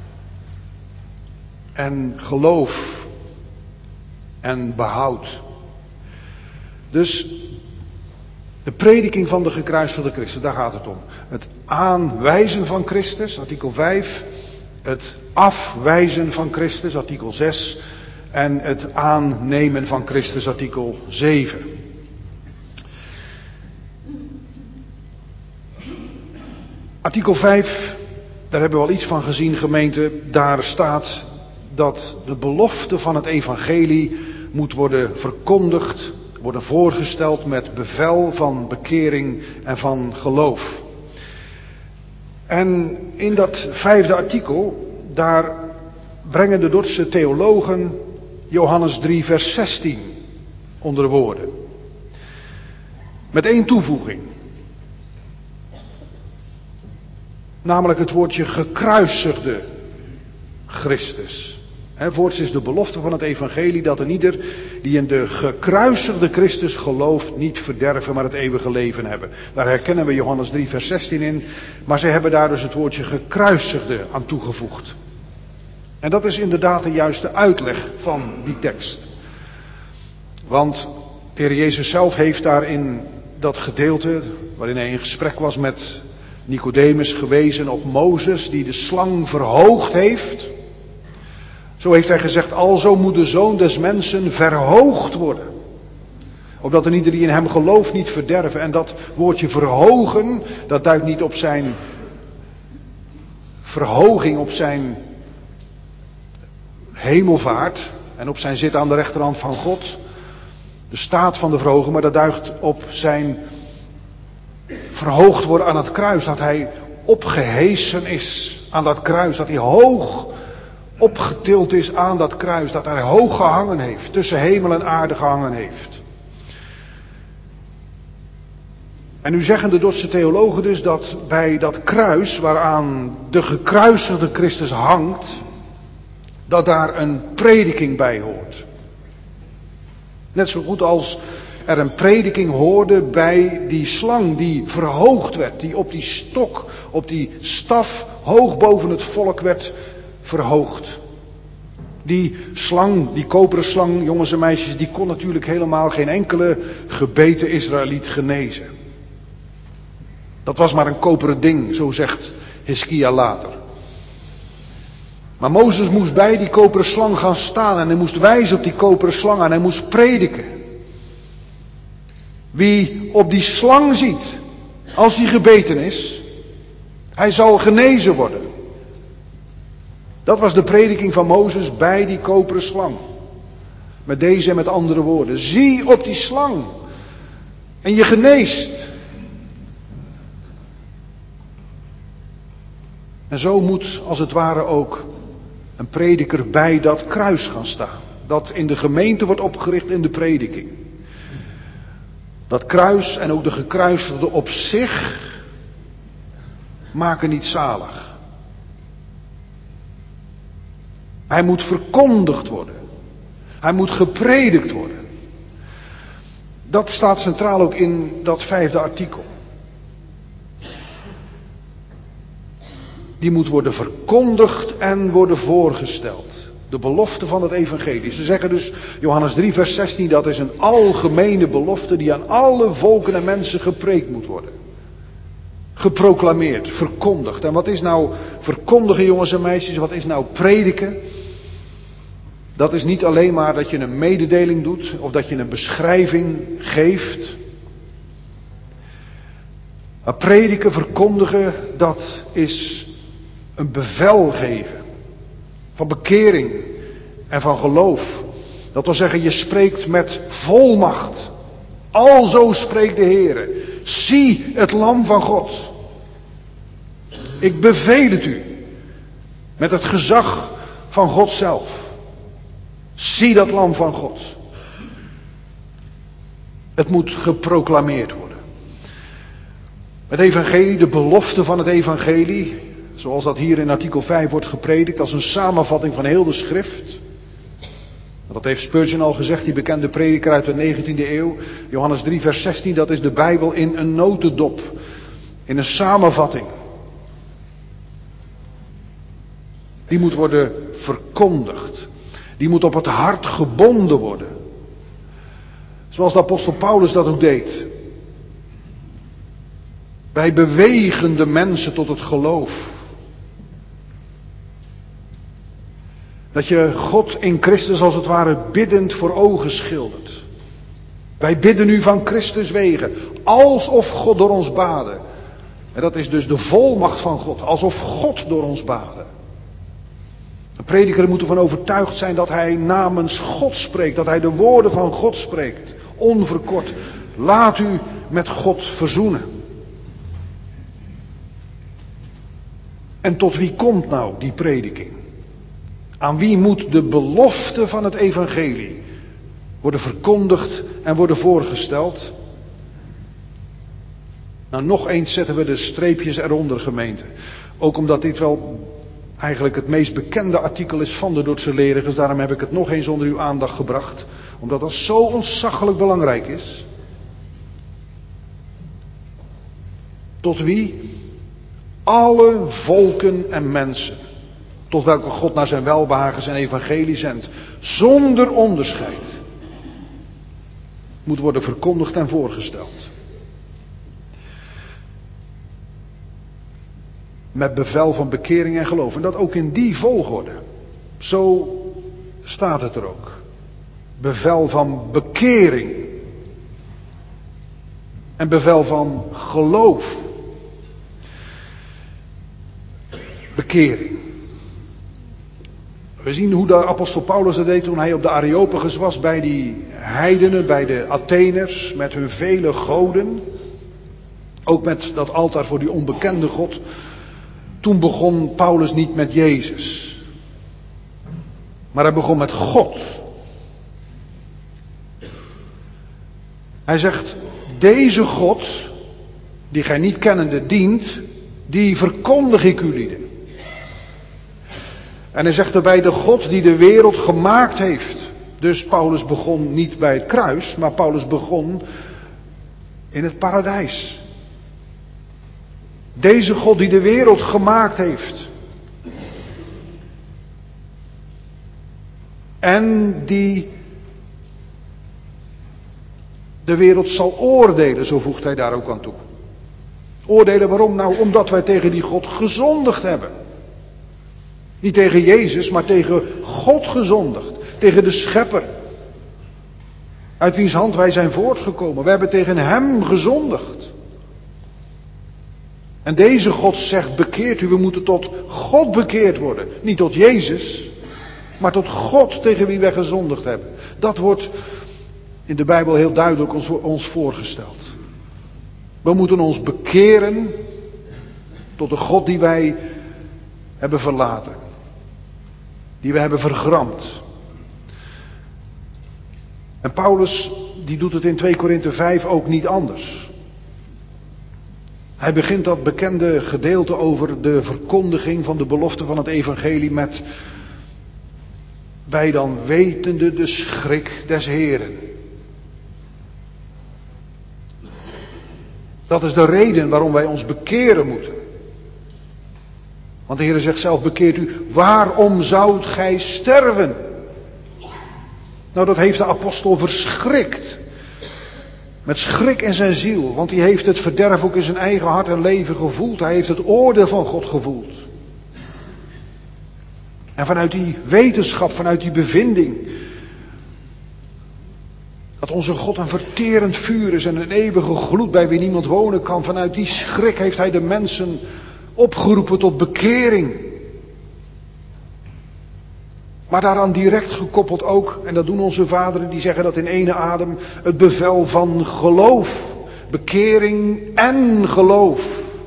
en geloof en behoud. Dus de prediking van de gekruisigde Christus, daar gaat het om. Het aanwijzen van Christus, artikel 5. Het afwijzen van Christus, artikel 6. En het aannemen van Christus, artikel 7. Artikel 5, daar hebben we al iets van gezien, gemeente. Daar staat dat de belofte van het evangelie moet worden verkondigd, worden voorgesteld met bevel van bekering en van geloof. En in dat 5e artikel, daar brengen de Dordtse theologen Johannes 3 vers 16 onder woorden. Met één toevoeging. Namelijk het woordje gekruisigde Christus. Voorts is de belofte van het evangelie dat een ieder die in de gekruisigde Christus gelooft niet verderven, maar het eeuwige leven hebben. Daar herkennen we Johannes 3 vers 16 in, maar ze hebben daar dus het woordje gekruisigde aan toegevoegd. En dat is inderdaad de juiste uitleg van die tekst. Want de Heer Jezus zelf heeft daar in dat gedeelte, waarin hij in gesprek was met Nicodemus, gewezen op Mozes, die de slang verhoogd heeft. Zo heeft hij gezegd, alzo moet de Zoon des Mensen verhoogd worden. Opdat er ieder die in hem gelooft niet verderven. En dat woordje verhogen, dat duidt niet op zijn verhoging, op zijn hemelvaart en op zijn zit aan de rechterhand van God. De staat van de verhoging, maar dat duidt op zijn verhoogd worden aan het kruis. Dat hij opgehesen is aan dat kruis. Dat hij hoog opgetild is aan dat kruis. Dat hij hoog gehangen heeft. Tussen hemel en aarde gehangen heeft. En nu zeggen de Dordtse theologen dus dat bij dat kruis waaraan de gekruisigde Christus hangt, dat daar een prediking bij hoort. Net zo goed als er een prediking hoorde bij die slang die verhoogd werd. Die op die stok, op die staf hoog boven het volk werd verhoogd. Die slang, die koperen slang, jongens en meisjes, die kon natuurlijk helemaal geen enkele gebeten Israëliet genezen. Dat was maar een koperen ding, zo zegt Hiskia later. Maar Mozes moest bij die koperen slang gaan staan en hij moest wijzen op die koperen slang en hij moest prediken. Wie op die slang ziet, als hij gebeten is, hij zal genezen worden. Dat was de prediking van Mozes bij die koperen slang. Met deze en met andere woorden. Zie op die slang en je geneest. En zo moet als het ware ook een prediker bij dat kruis gaan staan. Dat in de gemeente wordt opgericht in de prediking. Dat kruis en ook de gekruisigde op zich maken niet zalig. Hij moet verkondigd worden. Hij moet gepredikt worden. Dat staat centraal ook in dat 5e artikel. Die moet worden verkondigd en worden voorgesteld. De belofte van het evangelie. Ze zeggen dus, Johannes 3 vers 16, dat is een algemene belofte die aan alle volken en mensen gepreekt moet worden. Geproclameerd, verkondigd. En wat is nou verkondigen, jongens en meisjes? Wat is nou prediken? Dat is niet alleen maar dat je een mededeling doet of dat je een beschrijving geeft. Maar prediken, verkondigen, dat is een bevel geven. Van bekering en van geloof. Dat wil zeggen, je spreekt met volmacht. Alzo spreekt de Heer. Zie het lam van God. Ik beveel het u. Met het gezag van God zelf. Zie dat lam van God. Het moet geproclameerd worden. Het evangelie, de belofte van het evangelie, zoals dat hier in artikel 5 wordt gepredikt, als een samenvatting van heel de schrift. Dat heeft Spurgeon al gezegd, die bekende prediker uit de 19e eeuw. Johannes 3 vers 16, dat is de Bijbel in een notendop. In een samenvatting. Die moet worden verkondigd. Die moet op het hart gebonden worden. Zoals de apostel Paulus dat ook deed. Wij bewegen de mensen tot het geloof. Dat je God in Christus als het ware biddend voor ogen schildert. Wij bidden u van Christus wegen. Alsof God door ons baden. En dat is dus de volmacht van God. Alsof God door ons baden. Een prediker moet ervan overtuigd zijn dat hij namens God spreekt, dat hij de woorden van God spreekt. Onverkort. Laat u met God verzoenen. En tot wie komt nou die prediking? Aan wie moet de belofte van het evangelie worden verkondigd en worden voorgesteld? Nou, nog eens zetten we de streepjes eronder, gemeente. Ook omdat dit wel eigenlijk het meest bekende artikel is van de Dordtse lerigers. Daarom heb ik het nog eens onder uw aandacht gebracht. Omdat dat zo ontzaglijk belangrijk is. Tot wie? Alle volken en mensen. Tot welke God naar zijn welbehagen zijn evangelie zendt. Zonder onderscheid. Moet worden verkondigd en voorgesteld. Met bevel van bekering en geloof. En dat ook in die volgorde. Zo staat het er ook. Bevel van bekering. En bevel van geloof. Bekering. We zien hoe de apostel Paulus het deed toen hij op de Areopagus was bij die heidenen, bij de Atheners, met hun vele goden. Ook met dat altaar voor die onbekende God. Toen begon Paulus niet met Jezus. Maar hij begon met God. Hij zegt, deze God, die gij niet kennende dient, die verkondig ik u lieden. En hij zegt erbij, de God die de wereld gemaakt heeft. Dus Paulus begon niet bij het kruis, maar Paulus begon in het paradijs. Deze God die de wereld gemaakt heeft. En die de wereld zal oordelen, zo voegt hij daar ook aan toe. Oordelen waarom? Nou, omdat wij tegen die God gezondigd hebben. Niet tegen Jezus, maar tegen God gezondigd. Tegen de Schepper. Uit wiens hand wij zijn voortgekomen. We hebben tegen Hem gezondigd. En deze God zegt, bekeert u, we moeten tot God bekeerd worden. Niet tot Jezus, maar tot God tegen wie wij gezondigd hebben. Dat wordt in de Bijbel heel duidelijk ons voorgesteld. We moeten ons bekeren tot de God die wij hebben verlaten. Die we hebben vergramd. En Paulus, die doet het in 2 Korinthe 5 ook niet anders. Hij begint dat bekende gedeelte over de verkondiging van de belofte van het evangelie met: wij dan wetende de schrik des Heren. Dat is de reden waarom wij ons bekeren moeten. Want de Heer zegt zelf, bekeert u, waarom zoudt gij sterven? Nou, dat heeft de apostel verschrikt. Met schrik in zijn ziel, want hij heeft het verderf ook in zijn eigen hart en leven gevoeld. Hij heeft het oordeel van God gevoeld. En vanuit die wetenschap, vanuit die bevinding, dat onze God een verterend vuur is en een eeuwige gloed bij wie niemand wonen kan. Vanuit die schrik heeft hij de mensen opgeroepen tot bekering. Maar daaraan direct gekoppeld ook, en dat doen onze vaderen, die zeggen dat in ene adem, het bevel van geloof. Bekering en geloof.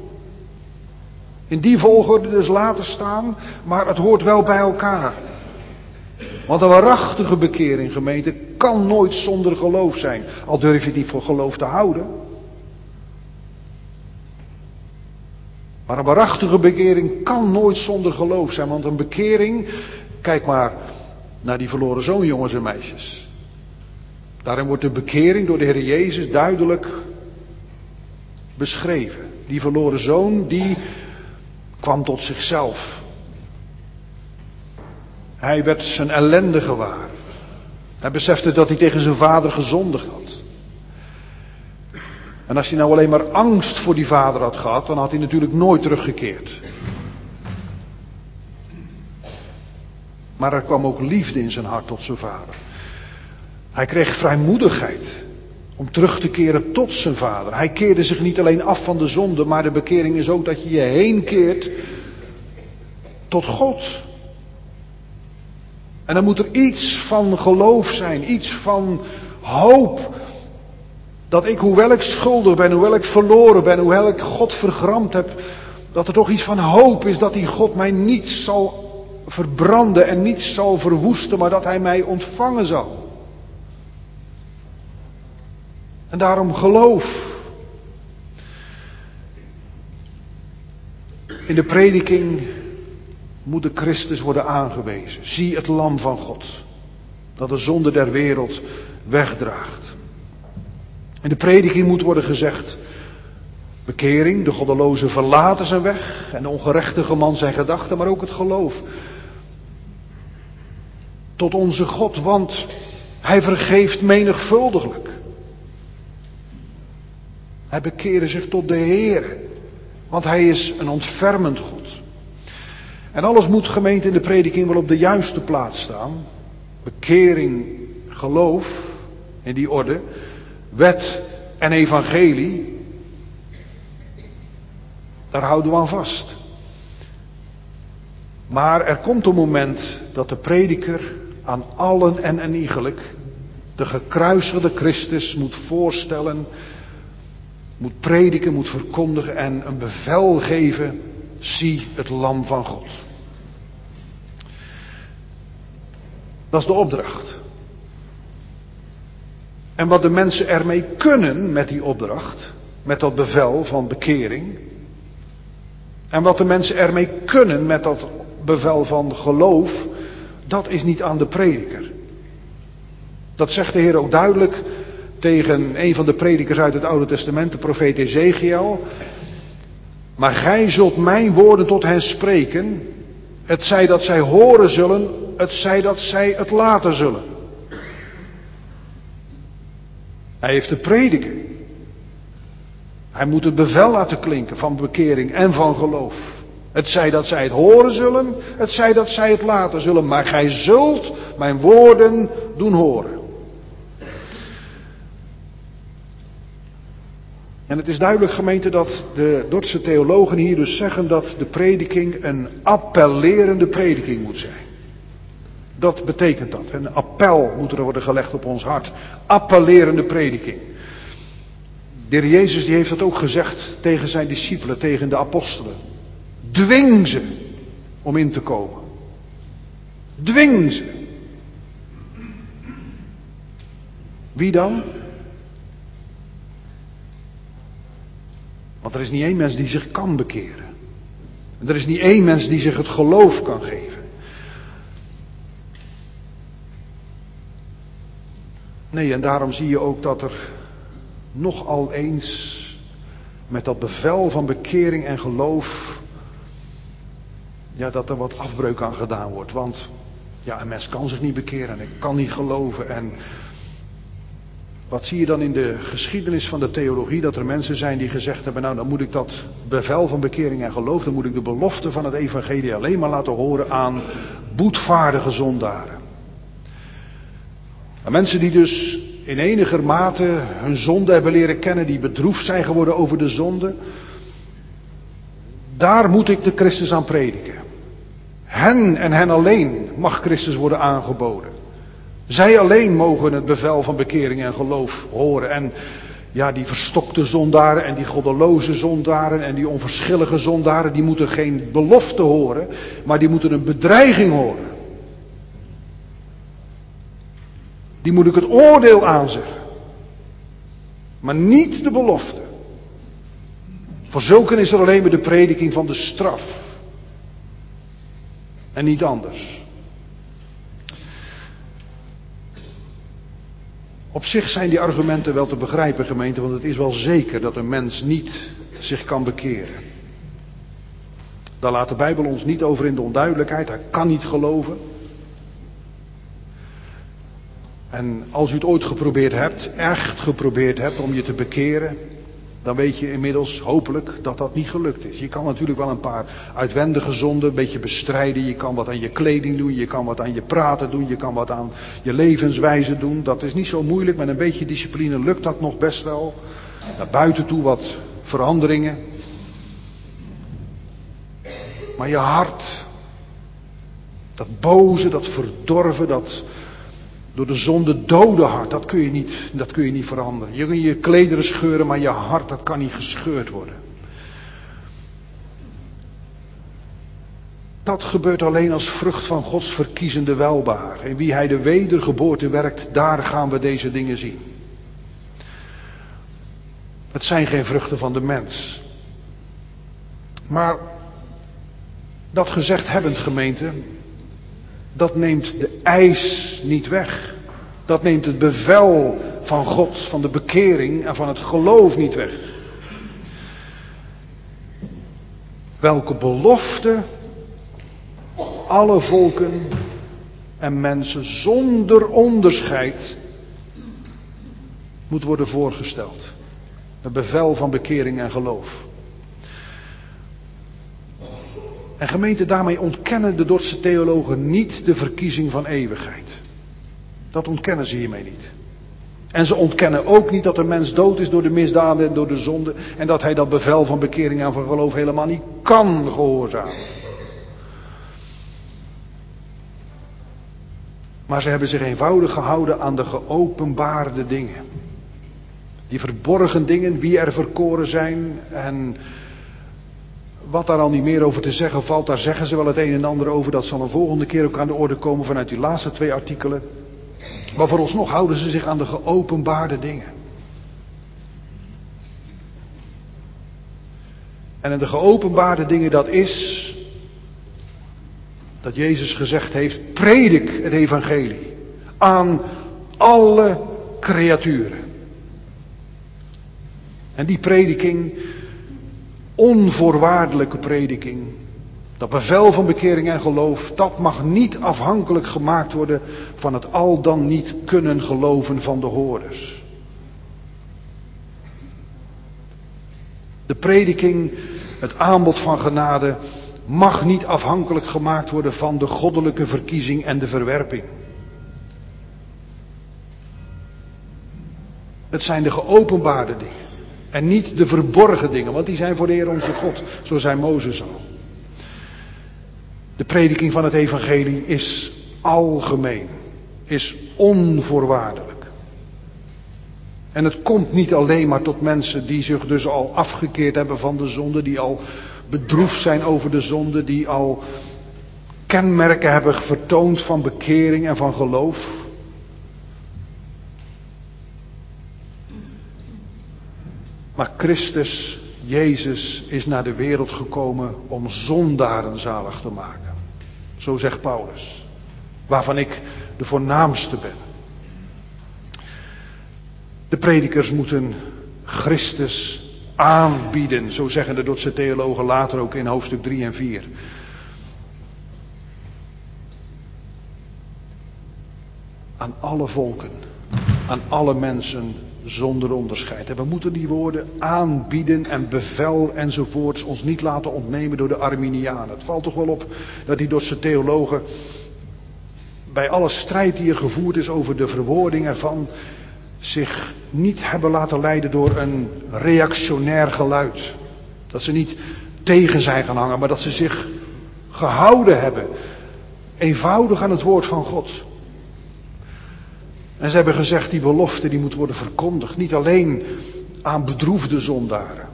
In die volgorde dus laten staan, maar het hoort wel bij elkaar. Want een waarachtige bekering, gemeente, kan nooit zonder geloof zijn. Al durf je het niet voor geloof te houden. Maar een waarachtige bekering kan nooit zonder geloof zijn. Want een bekering, kijk maar naar die verloren zoon, jongens en meisjes. Daarin wordt de bekering door de Heer Jezus duidelijk beschreven. Die verloren zoon, die kwam tot zichzelf. Hij werd zijn ellende gewaar. Hij besefte dat hij tegen zijn vader gezondigd had. En als hij nou alleen maar angst voor die vader had gehad, dan had hij natuurlijk nooit teruggekeerd. Maar er kwam ook liefde in zijn hart tot zijn vader. Hij kreeg vrijmoedigheid om terug te keren tot zijn vader. Hij keerde zich niet alleen af van de zonde, maar de bekering is ook dat je je heen keert tot God. En dan moet er iets van geloof zijn, iets van hoop. Dat ik, hoewel ik schuldig ben, hoewel ik verloren ben, hoewel ik God vergramd heb, dat er toch iets van hoop is dat die God mij niet zal verbranden en niet zal verwoesten, maar dat hij mij ontvangen zal. En daarom geloof. In de prediking moet de Christus worden aangewezen. Zie het lam van God, dat de zonde der wereld wegdraagt. In de prediking moet worden gezegd, bekering, de goddeloze verlaten zijn weg en de ongerechtige man zijn gedachten, maar ook het geloof. Tot onze God, want hij vergeeft menigvuldiglijk. Hij bekeren zich tot de Heer, want hij is een ontfermend God. En alles moet, gemeente, in de prediking wel op de juiste plaats staan. Bekering, geloof, in die orde, wet en evangelie. Daar houden we aan vast. Maar er komt een moment dat de prediker aan allen en iegelijk de gekruisigde Christus moet voorstellen, moet prediken, moet verkondigen en een bevel geven. Zie het lam van God. Dat is de opdracht. En wat de mensen ermee kunnen met die opdracht, met dat bevel van bekering, en wat de mensen ermee kunnen met dat bevel van geloof, dat is niet aan de prediker. Dat zegt de Heer ook duidelijk tegen een van de predikers uit het Oude Testament, de profeet Ezechiel. Maar gij zult mijn woorden tot hen spreken, het zij dat zij horen zullen, het zij dat zij het laten zullen. Hij heeft te prediken. Hij moet het bevel laten klinken van bekering en van geloof. Het zij dat zij het horen zullen, het zij dat zij het laten zullen. Maar gij zult mijn woorden doen horen. En het is duidelijk, gemeente, dat de Dordtse theologen hier dus zeggen dat de prediking een appellerende prediking moet zijn. Dat betekent dat. Een appel moet er worden gelegd op ons hart. Appellerende prediking. De Heer Jezus die heeft dat ook gezegd tegen zijn discipelen, tegen de apostelen. Dwing ze om in te komen. Dwing ze. Wie dan? Want er is niet één mens die zich kan bekeren. En er is niet één mens die zich het geloof kan geven. Nee, en daarom zie je ook dat er nogal eens met dat bevel van bekering en geloof, ja, dat er wat afbreuk aan gedaan wordt. Want ja, een mens kan zich niet bekeren en ik kan niet geloven. En wat zie je dan in de geschiedenis van de theologie? Dat er mensen zijn die gezegd hebben, nou dan moet ik dat bevel van bekering en geloof, dan moet ik de belofte van het evangelie alleen maar laten horen aan boetvaardige zondaren. En mensen die dus in eniger mate hun zonde hebben leren kennen, die bedroefd zijn geworden over de zonde, daar moet ik de Christus aan prediken. Hen en hen alleen mag Christus worden aangeboden. Zij alleen mogen het bevel van bekering en geloof horen. En ja, die verstokte zondaren en die goddeloze zondaren en die onverschillige zondaren, die moeten geen belofte horen, maar die moeten een bedreiging horen. Die moet ik het oordeel aanzeggen. Maar niet de belofte. Voor zulken is er alleen maar de prediking van de straf. En niet anders. Op zich zijn die argumenten wel te begrijpen, gemeente, want het is wel zeker dat een mens niet zich kan bekeren. Daar laat de Bijbel ons niet over in de onduidelijkheid. Hij kan niet geloven. En als u het ooit geprobeerd hebt, echt geprobeerd hebt om je te bekeren, dan weet je inmiddels hopelijk dat dat niet gelukt is. Je kan natuurlijk wel een paar uitwendige zonden een beetje bestrijden. Je kan wat aan je kleding doen, je kan wat aan je praten doen, je kan wat aan je levenswijze doen. Dat is niet zo moeilijk, met een beetje discipline lukt dat nog best wel. Naar buiten toe wat veranderingen. Maar je hart, Dat boze, dat verdorven, dat door de zonde dode hart, dat kun je niet veranderen. Je kunt je klederen scheuren, maar je hart, dat kan niet gescheurd worden. Dat gebeurt alleen als vrucht van Gods verkiezende welbehagen. In wie Hij de wedergeboorte werkt, daar gaan we deze dingen zien. Het zijn geen vruchten van de mens. Maar dat gezegd hebbend, gemeente, dat neemt de eis niet weg. Dat neemt het bevel van God, van de bekering en van het geloof niet weg. Welke belofte alle volken en mensen zonder onderscheid moet worden voorgesteld. Het bevel van bekering en geloof. En gemeente, daarmee ontkennen de Dordtse theologen niet de verkiezing van eeuwigheid. Dat ontkennen ze hiermee niet. En ze ontkennen ook niet dat de mens dood is door de misdaden en door de zonde. En dat hij dat bevel van bekering en van geloof helemaal niet kan gehoorzamen. Maar ze hebben zich eenvoudig gehouden aan de geopenbaarde dingen. Die verborgen dingen, wie er verkoren zijn en wat daar al niet meer over te zeggen valt, daar zeggen ze wel het een en ander over. Dat zal een volgende keer ook aan de orde komen vanuit die laatste 2 artikelen. Maar vooralsnog houden ze zich aan de geopenbaarde dingen. En in de geopenbaarde dingen, dat is dat Jezus gezegd heeft, predik het evangelie aan alle creaturen. En die prediking, onvoorwaardelijke prediking, dat bevel van bekering en geloof, dat mag niet afhankelijk gemaakt worden van het al dan niet kunnen geloven van de hoorders. De prediking, het aanbod van genade, mag niet afhankelijk gemaakt worden van de goddelijke verkiezing en de verwerping. Het zijn de geopenbaarde dingen. En niet de verborgen dingen, want die zijn voor de Heer onze God, zo zei Mozes al. De prediking van het evangelie is algemeen, is onvoorwaardelijk. En het komt niet alleen maar tot mensen die zich dus al afgekeerd hebben van de zonde, die al bedroefd zijn over de zonde, die al kenmerken hebben vertoond van bekering en van geloof. Maar Christus, Jezus, is naar de wereld gekomen om zondaren zalig te maken. Zo zegt Paulus. Waarvan ik de voornaamste ben. De predikers moeten Christus aanbieden. Zo zeggen de Dordtse theologen later ook in hoofdstuk 3 en 4. Aan alle volken. Aan alle mensen. Zonder onderscheid. En we moeten die woorden aanbieden en bevel enzovoorts ons niet laten ontnemen door de Arminianen. Het valt toch wel op dat die Dordtse theologen bij alle strijd die er gevoerd is over de verwoording ervan zich niet hebben laten leiden door een reactionair geluid. Dat ze niet tegen zijn gaan hangen, maar dat ze zich gehouden hebben. Eenvoudig aan het woord van God. En ze hebben gezegd, die belofte die moet worden verkondigd. Niet alleen aan bedroefde zondaren.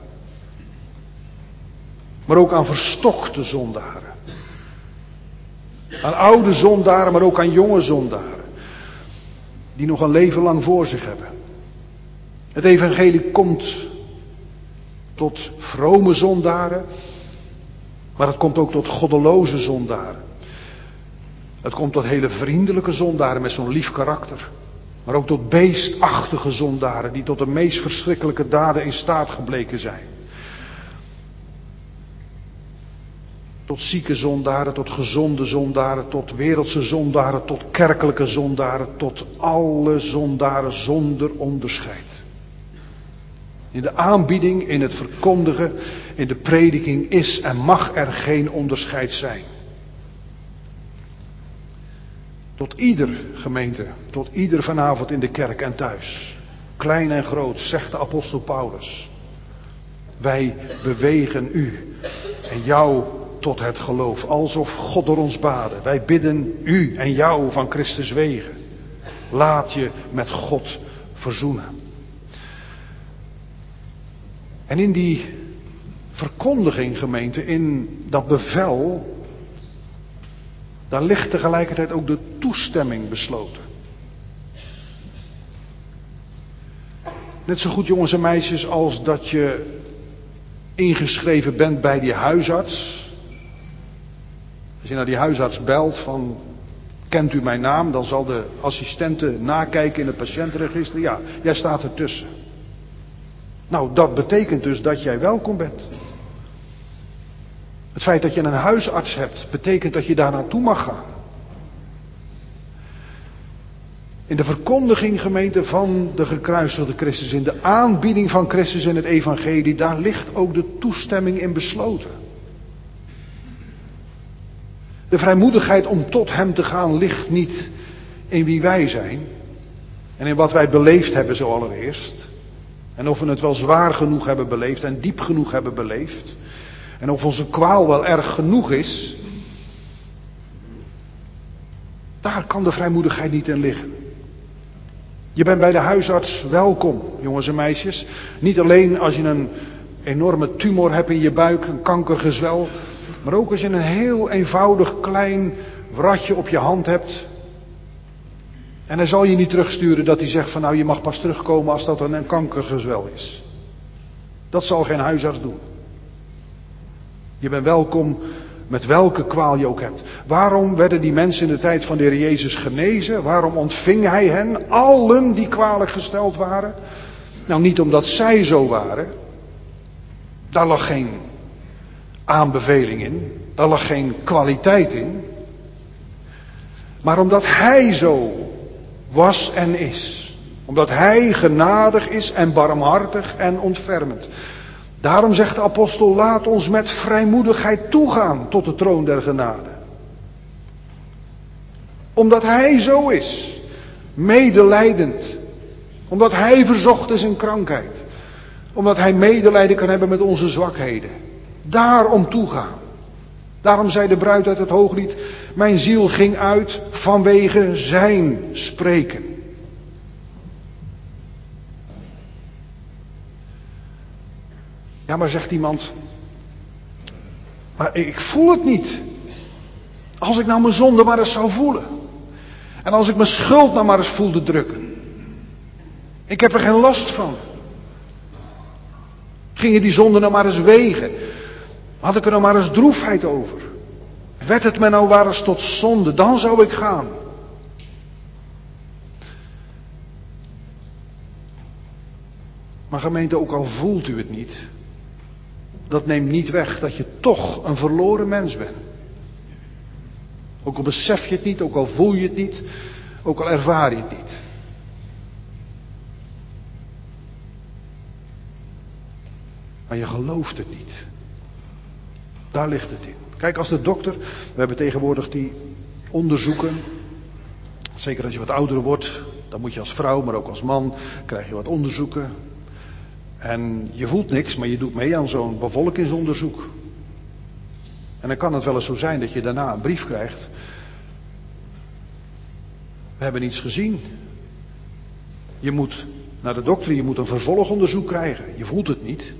Maar ook aan verstokte zondaren. Aan oude zondaren, maar ook aan jonge zondaren. Die nog een leven lang voor zich hebben. Het evangelie komt tot vrome zondaren. Maar het komt ook tot goddeloze zondaren. Het komt tot hele vriendelijke zondaren met zo'n lief karakter. Maar ook tot beestachtige zondaren die tot de meest verschrikkelijke daden in staat gebleken zijn. Tot zieke zondaren, tot gezonde zondaren, tot wereldse zondaren, tot kerkelijke zondaren, tot alle zondaren zonder onderscheid. In de aanbieding, in het verkondigen, in de prediking is en mag er geen onderscheid zijn. Tot ieder gemeente, tot ieder vanavond in de kerk en thuis. Klein en groot, zegt de apostel Paulus. Wij bewegen u en jou tot het geloof, alsof God door ons baden. Wij bidden u en jou van Christus wegen. Laat je met God verzoenen. En in die verkondiging, gemeente, in dat bevel, daar ligt tegelijkertijd ook de toestemming besloten. Net zo goed, jongens en meisjes, als dat je ingeschreven bent bij die huisarts. Als je naar die huisarts belt van, kent u mijn naam? Dan zal de assistente nakijken in het patiëntenregister. Ja, jij staat ertussen. Nou, dat betekent dus dat jij welkom bent. Het feit dat je een huisarts hebt, betekent dat je daar naartoe mag gaan. In de verkondiging, gemeente, van de gekruisigde Christus, in de aanbieding van Christus in het evangelie, daar ligt ook de toestemming in besloten. De vrijmoedigheid om tot hem te gaan ligt niet in wie wij zijn en in wat wij beleefd hebben zo allereerst. En of we het wel zwaar genoeg hebben beleefd en diep genoeg hebben beleefd. En of onze kwaal wel erg genoeg is. Daar kan de vrijmoedigheid niet in liggen. Je bent bij de huisarts welkom, jongens en meisjes. Niet alleen als je een enorme tumor hebt in je buik, een kankergezwel. Maar ook als je een heel eenvoudig klein wratje op je hand hebt. En hij zal je niet terugsturen dat hij zegt van nou je mag pas terugkomen als dat een kankergezwel is. Dat zal geen huisarts doen. Je bent welkom met welke kwaal je ook hebt. Waarom werden die mensen in de tijd van de Heer Jezus genezen? Waarom ontving hij hen? Allen die kwalijk gesteld waren. Nou, niet omdat zij zo waren. Daar lag geen aanbeveling in. Daar lag geen kwaliteit in. Maar omdat hij zo was en is. Omdat hij genadig is en barmhartig en ontfermend. Daarom zegt de apostel, laat ons met vrijmoedigheid toegaan tot de troon der genade. Omdat hij zo is, medelijdend. Omdat hij verzocht is in krankheid. Omdat hij medelijden kan hebben met onze zwakheden. Daarom toegaan. Daarom zei de bruid uit het Hooglied, mijn ziel ging uit vanwege zijn spreken. Ja, maar zegt iemand, maar ik voel het niet. Als ik nou mijn zonde maar eens zou voelen. En als ik mijn schuld nou maar eens voelde drukken. Ik heb er geen last van. Gingen die zonden nou maar eens wegen. Had ik er nou maar eens droefheid over. Werd het me nou maar eens tot zonde, dan zou ik gaan. Maar gemeente, ook al voelt u het niet. Dat neemt niet weg dat je toch een verloren mens bent. Ook al besef je het niet, ook al voel je het niet, ook al ervaar je het niet. Maar je gelooft het niet. Daar ligt het in. Kijk, als de dokter, we hebben tegenwoordig die onderzoeken. Zeker als je wat ouder wordt, dan moet je als vrouw, maar ook als man, krijg je wat onderzoeken. En je voelt niks, maar je doet mee aan zo'n bevolkingsonderzoek. En dan kan het wel eens zo zijn dat je daarna een brief krijgt. We hebben niets gezien. Je moet naar de dokter, je moet een vervolgonderzoek krijgen. Je voelt het niet.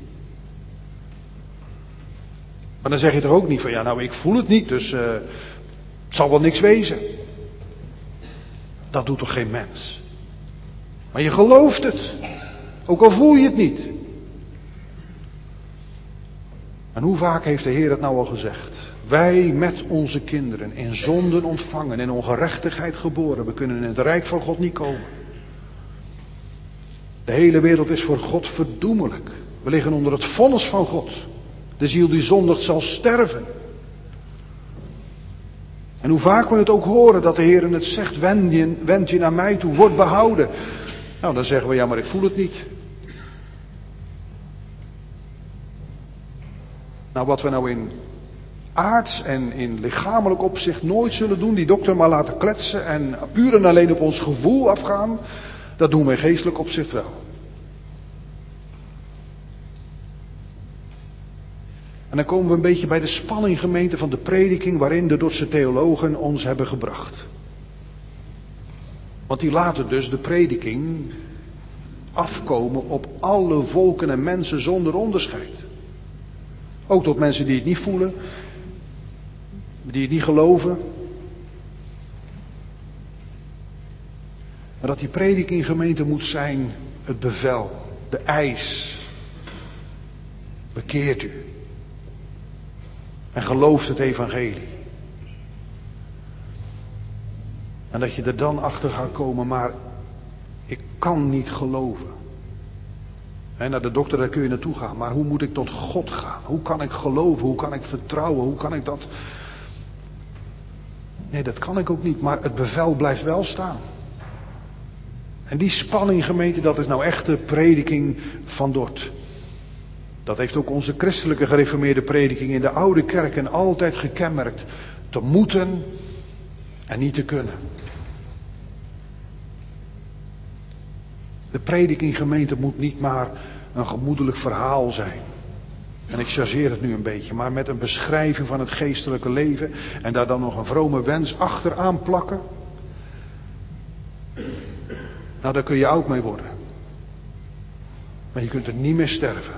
Maar dan zeg je toch ook niet van, ja nou ik voel het niet, dus het zal wel niks wezen. Dat doet toch geen mens. Maar je gelooft het. Ook al voel je het niet. En hoe vaak heeft de Heer het nou al gezegd? Wij met onze kinderen in zonden ontvangen, in ongerechtigheid geboren. We kunnen in het rijk van God niet komen. De hele wereld is voor God verdoemelijk. We liggen onder het vonnis van God. De ziel die zondigt zal sterven. En hoe vaak we het ook horen dat de Heer het zegt, wend je naar mij toe, word behouden. Nou, dan zeggen we, ja maar ik voel het niet. Nou, wat we nou in aards en in lichamelijk opzicht nooit zullen doen, die dokter maar laten kletsen en puur en alleen op ons gevoel afgaan, dat doen we in geestelijk opzicht wel. En dan komen we een beetje bij de spanning, gemeente, van de prediking waarin de Dordtse theologen ons hebben gebracht. Want die laten dus de prediking afkomen op alle volken en mensen zonder onderscheid. Ook tot mensen die het niet voelen, die het niet geloven. Maar dat die prediking, gemeente, moet zijn het bevel, de eis. Bekeert u. En gelooft het evangelie. En dat je er dan achter gaat komen, maar ik kan niet geloven. En naar de dokter, daar kun je naartoe gaan. Maar hoe moet ik tot God gaan? Hoe kan ik geloven? Hoe kan ik vertrouwen? Hoe kan ik dat? Nee, dat kan ik ook niet. Maar het bevel blijft wel staan. En die spanning, gemeente, dat is nou echt de prediking van Dort. Dat heeft ook onze christelijke gereformeerde prediking in de oude kerken altijd gekenmerkt. Te moeten en niet te kunnen. De prediking, gemeente, moet niet maar een gemoedelijk verhaal zijn. En ik chargeer het nu een beetje, maar met een beschrijving van het geestelijke leven en daar dan nog een vrome wens achteraan plakken. Nou, daar kun je oud mee worden. Maar je kunt er niet meer sterven.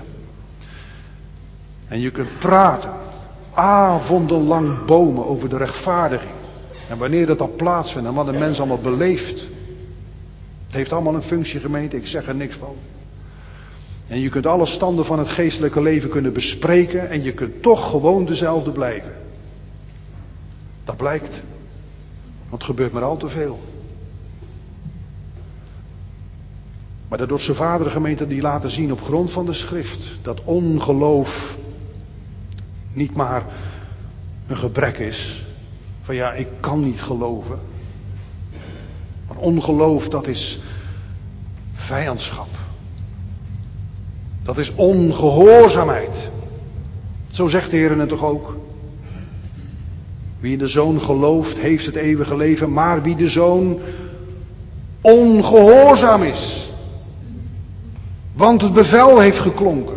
En je kunt praten, avondenlang bomen over de rechtvaardiging. En wanneer dat dan plaatsvindt en wat een mens allemaal beleeft. Het heeft allemaal een functie, gemeente, ik zeg er niks van. En je kunt alle standen van het geestelijke leven kunnen bespreken en je kunt toch gewoon dezelfde blijven. Dat blijkt. Want het gebeurt maar al te veel. Maar de Dordtse vadergemeenten die laten zien op grond van de schrift dat ongeloof niet maar een gebrek is. Van ja, ik kan niet geloven. Maar ongeloof, dat is vijandschap. Dat is ongehoorzaamheid. Zo zegt de Heer het toch ook. Wie in de Zoon gelooft, heeft het eeuwige leven. Maar wie de Zoon ongehoorzaam is. Want het bevel heeft geklonken.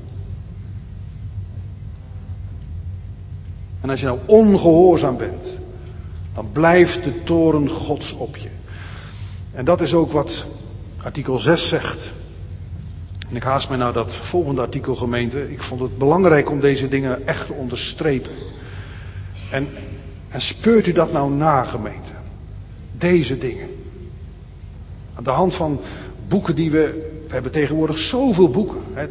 En als je nou ongehoorzaam bent, dan blijft de toorn Gods op je. En dat is ook wat artikel 6 zegt. En ik haast mij naar dat volgende artikel, gemeente. Ik vond het belangrijk om deze dingen echt te onderstrepen. En speurt u dat nou na, gemeente? Deze dingen. Aan de hand van boeken die we hebben tegenwoordig zoveel boeken. Hè.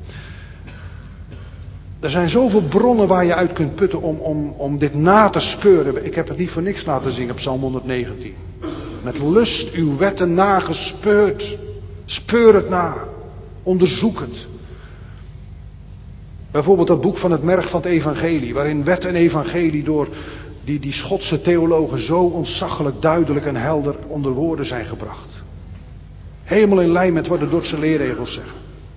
Er zijn zoveel bronnen waar je uit kunt putten om dit na te speuren. Ik heb het niet voor niks laten zingen op Psalm 119. Met lust uw wetten nagespeurd. Speur het na. Onderzoek het. Bijvoorbeeld dat boek van het merg van het evangelie. Waarin wet en evangelie door die Schotse theologen zo ontzaglijk duidelijk en helder onder woorden zijn gebracht. Helemaal in lijn met wat de Dordtse leerregels zeggen.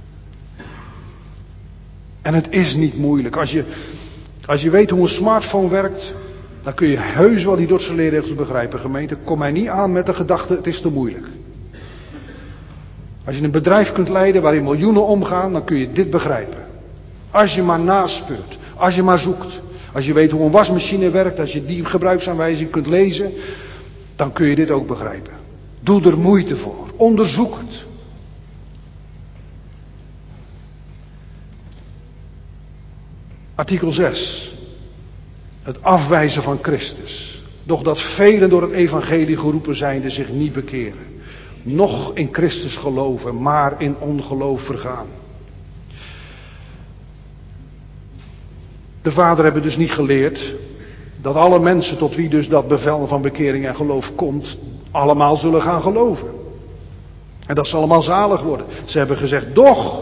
En het is niet moeilijk. Als je weet hoe een smartphone werkt, dan kun je heus wel die Dordtse leerregels begrijpen, gemeente. Kom mij niet aan met de gedachte, het is te moeilijk. Als je een bedrijf kunt leiden waarin miljoenen omgaan, dan kun je dit begrijpen. Als je maar naspeurt, als je maar zoekt. Als je weet hoe een wasmachine werkt, als je die gebruiksaanwijzing kunt lezen, dan kun je dit ook begrijpen. Doe er moeite voor. Onderzoek het. Artikel 6. Het afwijzen van Christus. Doch dat velen door het evangelie geroepen zijnde zich niet bekeren. Noch in Christus geloven, maar in ongeloof vergaan. De Vader hebben dus niet geleerd dat alle mensen tot wie dus dat bevel van bekering en geloof komt, allemaal zullen gaan geloven. En dat ze allemaal zalig worden. Ze hebben gezegd, doch.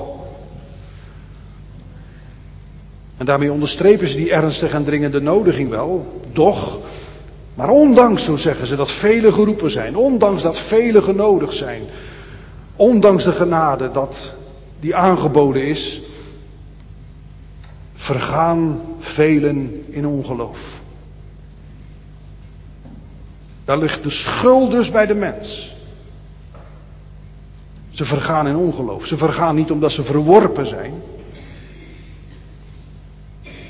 En daarmee onderstrepen ze die ernstige en dringende nodiging wel. Doch. Maar ondanks, zo zeggen ze, dat velen geroepen zijn. Ondanks dat velen genodigd zijn. Ondanks de genade dat die aangeboden is. Vergaan velen in ongeloof. Daar ligt de schuld dus bij de mens. Ze vergaan in ongeloof. Ze vergaan niet omdat ze verworpen zijn.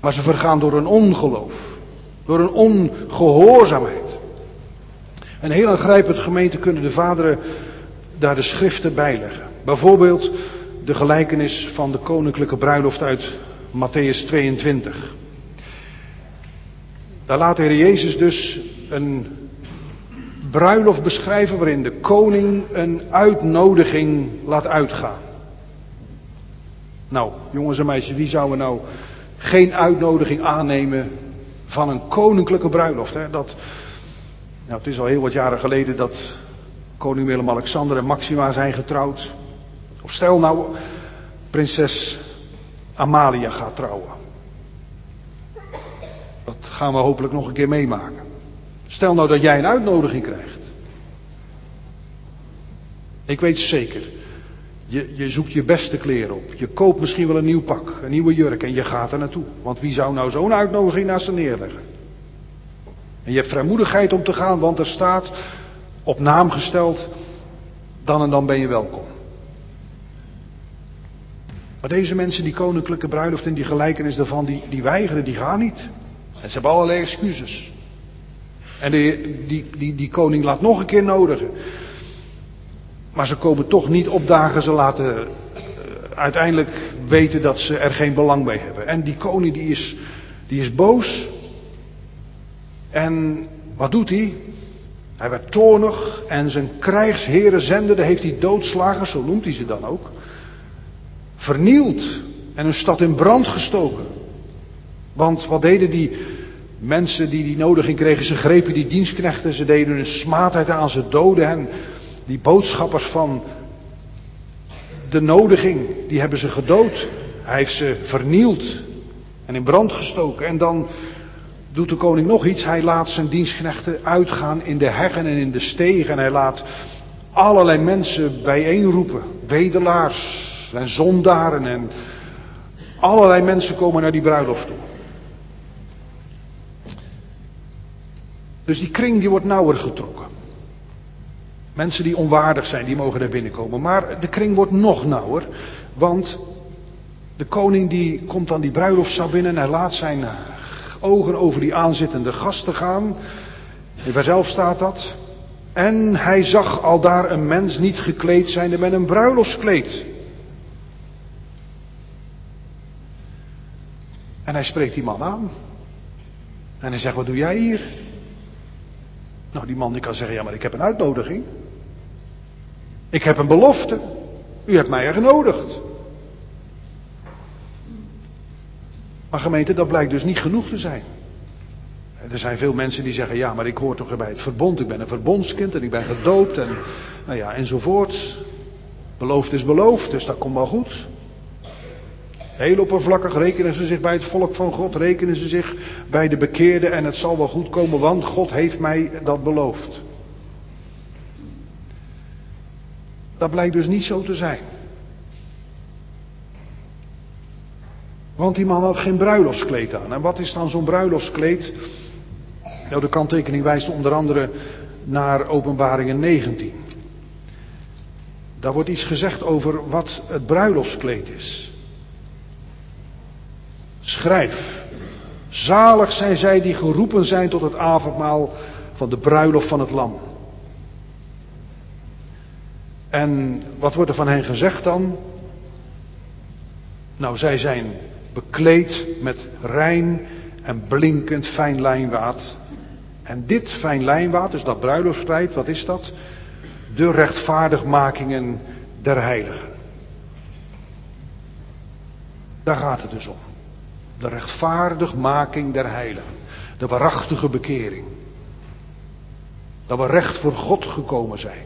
Maar ze vergaan door een ongeloof. Door een ongehoorzaamheid. En heel aangrijpend, gemeente, kunnen de vaderen daar de schriften bij leggen. Bijvoorbeeld de gelijkenis van de koninklijke bruiloft uit Mattheüs 22. Daar laat de Heer Jezus dus een bruiloft beschrijven waarin de koning een uitnodiging laat uitgaan. Nou, jongens en meisjes, wie zou er nou geen uitnodiging aannemen van een koninklijke bruiloft? Hè? Het is al heel wat jaren geleden dat koning Willem-Alexander en Maxima zijn getrouwd. Of stel nou, prinses Amalia gaat trouwen. Dat gaan we hopelijk nog een keer meemaken. Stel nou dat jij een uitnodiging krijgt. Ik weet zeker, je zoekt je beste kleren op. Je koopt misschien wel een nieuw pak, een nieuwe jurk en je gaat er naartoe. Want wie zou nou zo'n uitnodiging naast ze neerleggen? En je hebt vrijmoedigheid om te gaan, want er staat op naam gesteld, dan en dan ben je welkom. Maar deze mensen, die koninklijke bruiloft en die gelijkenis daarvan, die weigeren, die gaan niet. En ze hebben allerlei excuses. En die koning laat nog een keer nodigen. Maar ze komen toch niet opdagen, ze laten uiteindelijk weten dat ze er geen belang bij hebben. En die koning die is boos. En wat doet hij? Hij werd toornig en zijn krijgsheren zendende heeft hij doodslagers, zo noemt hij ze dan ook, vernield en hun stad in brand gestoken. Want wat deden die mensen die nodiging kregen? Ze grepen die dienstknechten, ze deden hun smaadheid aan, ze doden hen. Die boodschappers van de nodiging, die hebben ze gedood. Hij heeft ze vernield en in brand gestoken. En dan doet de koning nog iets. Hij laat zijn dienstknechten uitgaan in de heggen en in de stegen. En hij laat allerlei mensen bijeenroepen. Bedelaars en zondaren en allerlei mensen komen naar die bruiloft toe. Dus die kring die wordt nauwer getrokken. Mensen die onwaardig zijn, die mogen er binnenkomen. Maar de kring wordt nog nauwer. Want de koning die komt dan die bruiloftszaal binnen en hij laat zijn ogen over die aanzittende gasten gaan. In vers 11 staat dat. En hij zag al daar een mens niet gekleed zijnde met een bruiloftskleed. En hij spreekt die man aan. En hij zegt, wat doe jij hier? Nou, die man die kan zeggen, ja, maar ik heb een uitnodiging. Ik heb een belofte. U hebt mij er genodigd. Maar gemeente, dat blijkt dus niet genoeg te zijn. Er zijn veel mensen die zeggen, ja, maar ik hoor toch bij het verbond. Ik ben een verbondskind en ik ben gedoopt en nou ja, enzovoort. Beloofd is beloofd, dus dat komt wel goed. Heel oppervlakkig rekenen ze zich bij het volk van God, rekenen ze zich bij de bekeerden en het zal wel goed komen, want God heeft mij dat beloofd. Dat blijkt dus niet zo te zijn. Want die man had geen bruiloftskleed aan. En wat is dan zo'n bruiloftskleed? Nou, de kanttekening wijst onder andere naar Openbaringen 19. Daar wordt iets gezegd over wat het bruiloftskleed is. Schrijf. Zalig zijn zij die geroepen zijn tot het avondmaal van de bruiloft van het Lam. En wat wordt er van hen gezegd dan? Nou, zij zijn bekleed met rein en blinkend fijn lijnwaad. En dit fijn lijnwaad, dus dat bruiloftskleed, wat is dat? De rechtvaardigmakingen der heiligen. Daar gaat het dus om. De rechtvaardigmaking der heiligen. De waarachtige bekering. Dat we recht voor God gekomen zijn.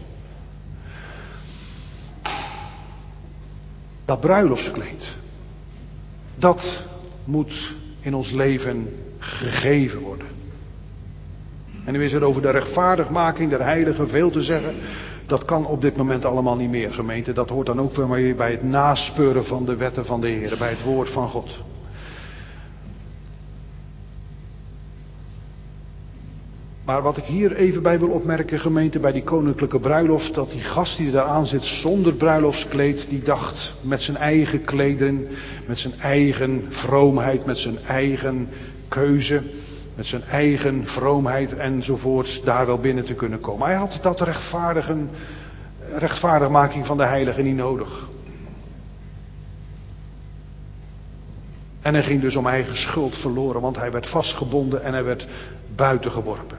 Dat bruiloftskleed. Dat moet in ons leven gegeven worden. En nu is er over de rechtvaardigmaking der heiligen veel te zeggen. Dat kan op dit moment allemaal niet meer, gemeente. Dat hoort dan ook weer bij het naspeuren van de wetten van de Heer, bij het woord van God. Maar wat ik hier even bij wil opmerken, gemeente, bij die koninklijke bruiloft, dat die gast die daar aan zit zonder bruiloftskleed, die dacht met zijn eigen klederen, met zijn eigen vroomheid, met zijn eigen keuze, met zijn eigen vroomheid enzovoorts, daar wel binnen te kunnen komen. Hij had dat rechtvaardigmaking van de heilige niet nodig. En hij ging dus om eigen schuld verloren, want hij werd vastgebonden en hij werd buitengeworpen.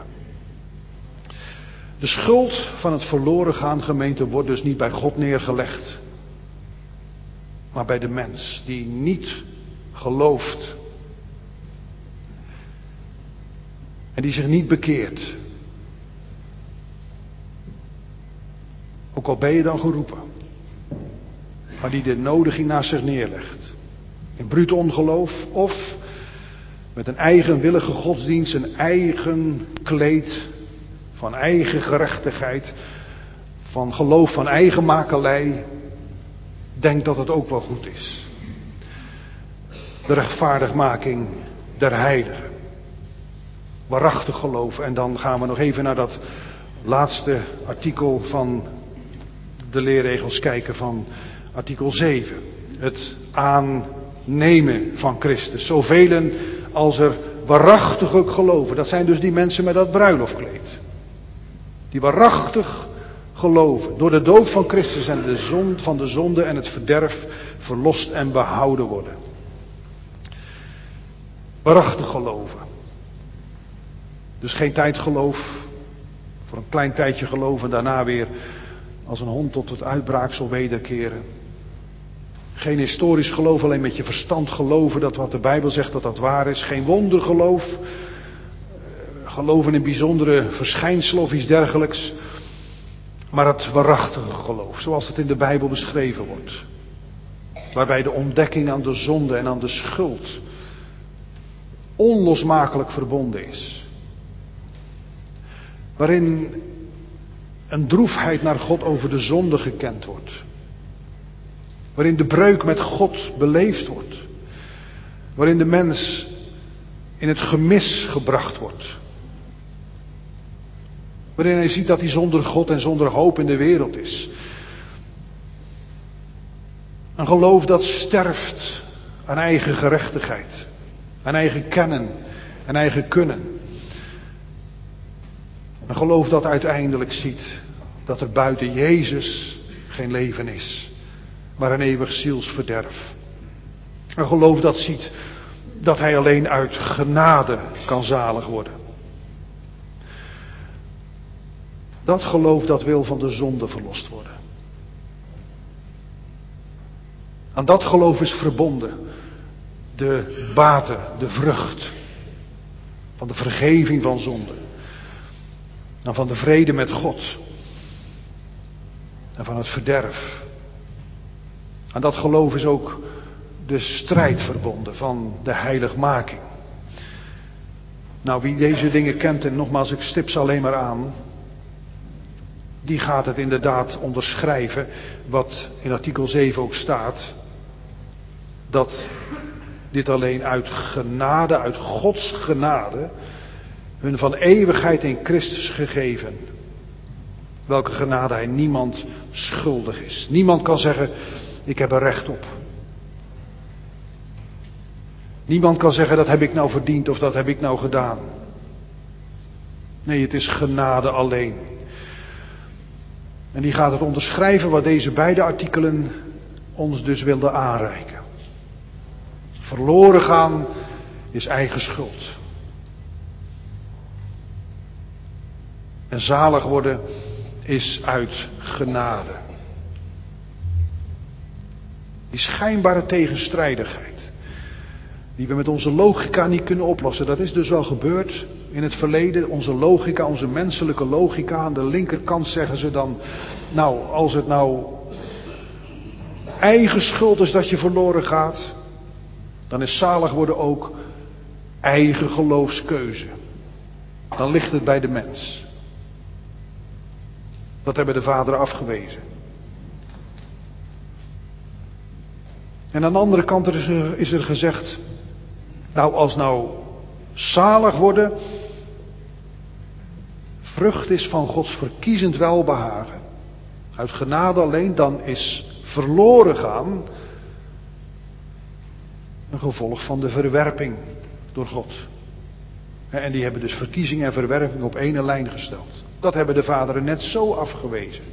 De schuld van het verloren gaan, gemeente, wordt dus niet bij God neergelegd, maar bij de mens die niet gelooft en die zich niet bekeert. Ook al ben je dan geroepen, maar die de nodiging naast zich neerlegt. In bruut ongeloof of met een eigenwillige godsdienst, een eigen kleed van eigen gerechtigheid, van geloof van eigen makelij, denkt dat het ook wel goed is. De rechtvaardigmaking der heiligen. Waarachtig geloof. En dan gaan we nog even naar dat laatste artikel van de leerregels kijken van artikel 7. Het aannemen van Christus. Zoveel als er waarachtig ook geloven. Dat zijn dus die mensen met dat bruiloftkleed. Die waarachtig geloven. Door de doop van Christus en van de zonde en het verderf verlost en behouden worden. Waarachtig geloven. Dus geen tijdgeloof. Voor een klein tijdje geloven en daarna weer als een hond tot het uitbraaksel wederkeren. Geen historisch geloof, alleen met je verstand geloven dat wat de Bijbel zegt dat dat waar is. Geen wondergeloof. Geloven in bijzondere verschijnselen of iets dergelijks. Maar het waarachtige geloof, zoals het in de Bijbel beschreven wordt. Waarbij de ontdekking aan de zonde en aan de schuld onlosmakelijk verbonden is. Waarin een droefheid naar God over de zonde gekend wordt. Waarin de breuk met God beleefd wordt. Waarin de mens in het gemis gebracht wordt. Waarin hij ziet dat hij zonder God en zonder hoop in de wereld is. Een geloof dat sterft aan eigen gerechtigheid. Aan eigen kennen en eigen kunnen. Een geloof dat uiteindelijk ziet dat er buiten Jezus geen leven is. Maar een eeuwig zielsverderf. Een geloof dat ziet dat hij alleen uit genade kan zalig worden. Dat geloof dat wil van de zonde verlost worden. Aan dat geloof is verbonden de baten, de vrucht van de vergeving van zonde. En van de vrede met God. En van het verderf. Aan dat geloof is ook de strijd verbonden van de heiligmaking. Nou, wie deze dingen kent, en nogmaals, ik stip ze alleen maar aan. Die gaat het inderdaad onderschrijven, wat in artikel 7 ook staat. Dat dit alleen uit genade, uit Gods genade, hun van eeuwigheid in Christus gegeven. Welke genade hij niemand schuldig is. Niemand kan zeggen, ik heb er recht op. Niemand kan zeggen, dat heb ik nou verdiend of dat heb ik nou gedaan. Nee, het is genade alleen. En die gaat het onderschrijven wat deze beide artikelen ons dus wilden aanreiken. Verloren gaan is eigen schuld. En zalig worden is uit genade. Die schijnbare tegenstrijdigheid, die we met onze logica niet kunnen oplossen. Dat is dus wel gebeurd in het verleden. Onze logica, onze menselijke logica. Aan de linkerkant zeggen ze dan, nou, als het nou eigen schuld is dat je verloren gaat, dan is zalig worden ook eigen geloofskeuze. Dan ligt het bij de mens. Dat hebben de vaderen afgewezen. En aan de andere kant is er gezegd, nou als nou zalig worden vrucht is van Gods verkiezend welbehagen, uit genade alleen, dan is verloren gaan een gevolg van de verwerping door God. En die hebben dus verkiezing en verwerping op één lijn gesteld. Dat hebben de vaderen net zo afgewezen.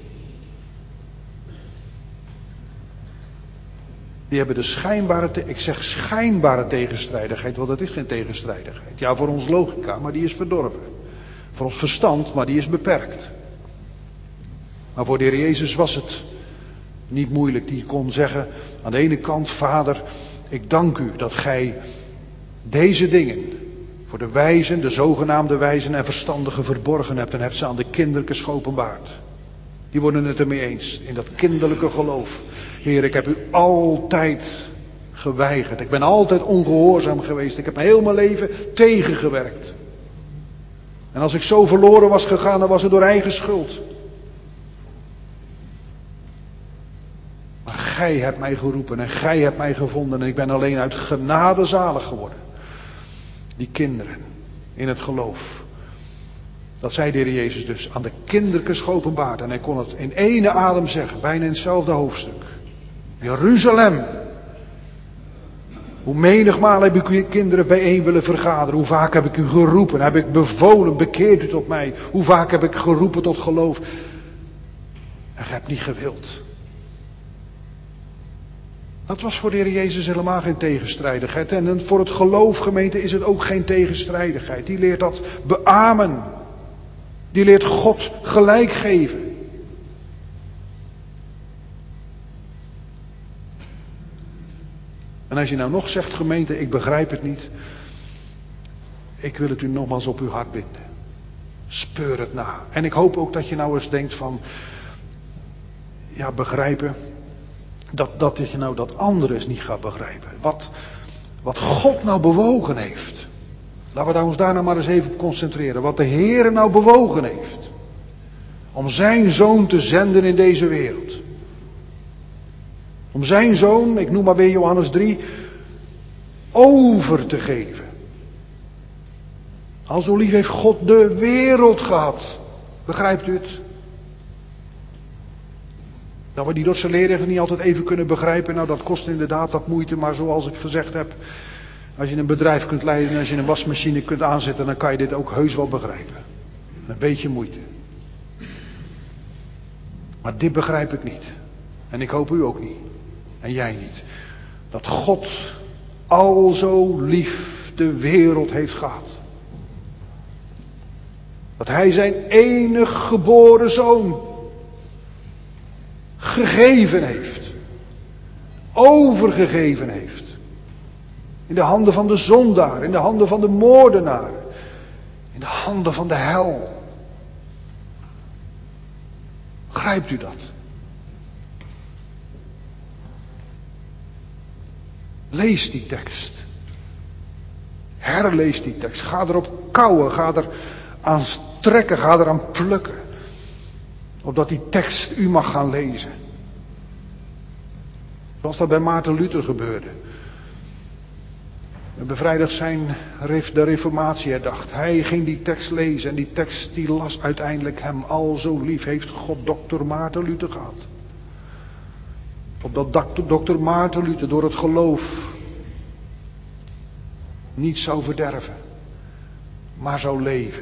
Die hebben de schijnbare tegenstrijdigheid, want dat is geen tegenstrijdigheid. Ja, voor ons logica, maar die is verdorven. Voor ons verstand, maar die is beperkt. Maar voor de Heer Jezus was het niet moeilijk. Die kon zeggen aan de ene kant: Vader, ik dank u dat gij deze dingen voor de wijzen, de zogenaamde wijzen en verstandigen verborgen hebt en hebt ze aan de kindertjes geopenbaard. Die worden het ermee eens in dat kinderlijke geloof. Heer, ik heb u altijd geweigerd. Ik ben altijd ongehoorzaam geweest. Ik heb heel mijn leven tegengewerkt. En als ik zo verloren was gegaan, dan was het door eigen schuld. Maar gij hebt mij geroepen en gij hebt mij gevonden en ik ben alleen uit genade zalig geworden. Die kinderen in het geloof. Dat zei de Heer Jezus dus aan de kindertjes geopenbaard. En hij kon het in ene adem zeggen, bijna in hetzelfde hoofdstuk. Jeruzalem. Hoe menigmaal heb ik uw kinderen bijeen willen vergaderen. Hoe vaak heb ik u geroepen. Heb ik bevolen, bekeert u tot mij. Hoe vaak heb ik geroepen tot geloof. En gij hebt niet gewild. Dat was voor de Heer Jezus helemaal geen tegenstrijdigheid. En voor het geloof, gemeente, is het ook geen tegenstrijdigheid. Die leert dat beamen. Die leert God gelijk geven. En als je nou nog zegt, gemeente, ik begrijp het niet. Ik wil het u nogmaals op uw hart binden. Speur het na. En ik hoop ook dat je nou eens denkt van, ja, begrijpen. Dat je nou dat andere eens niet gaat begrijpen. Wat God nou bewogen heeft. Laten we ons daar nou maar eens even op concentreren. Wat de Heer nou bewogen heeft. Om zijn zoon te zenden in deze wereld. Om zijn zoon, ik noem maar weer Johannes 3, over te geven. Al zo lief heeft God de wereld gehad. Begrijpt u het? Dat we die Dordtse leerregels niet altijd even kunnen begrijpen. Nou, dat kost inderdaad dat moeite. Maar zoals ik gezegd heb. Als je een bedrijf kunt leiden en als je een wasmachine kunt aanzetten. Dan kan je dit ook heus wel begrijpen. Een beetje moeite. Maar dit begrijp ik niet. En ik hoop u ook niet. En jij niet. Dat God al zo lief de wereld heeft gehad. Dat hij zijn enig geboren zoon gegeven heeft. Overgegeven heeft. In de handen van de zondaar. In de handen van de moordenaar. In de handen van de hel. Begrijpt u dat? Lees die tekst. Herlees die tekst. Ga erop kauwen. Ga er aan trekken. Ga er aan plukken. Opdat die tekst u mag gaan lezen. Zoals dat bij Maarten Luther gebeurde. We bevrijdigd zijn de reformatie herdacht. Hij ging die tekst lezen en die tekst die las uiteindelijk hem al zo lief. Heeft God dokter Maarten Luther gehad. Opdat dokter Maarten Luther door het geloof niet zou verderven. Maar zou leven.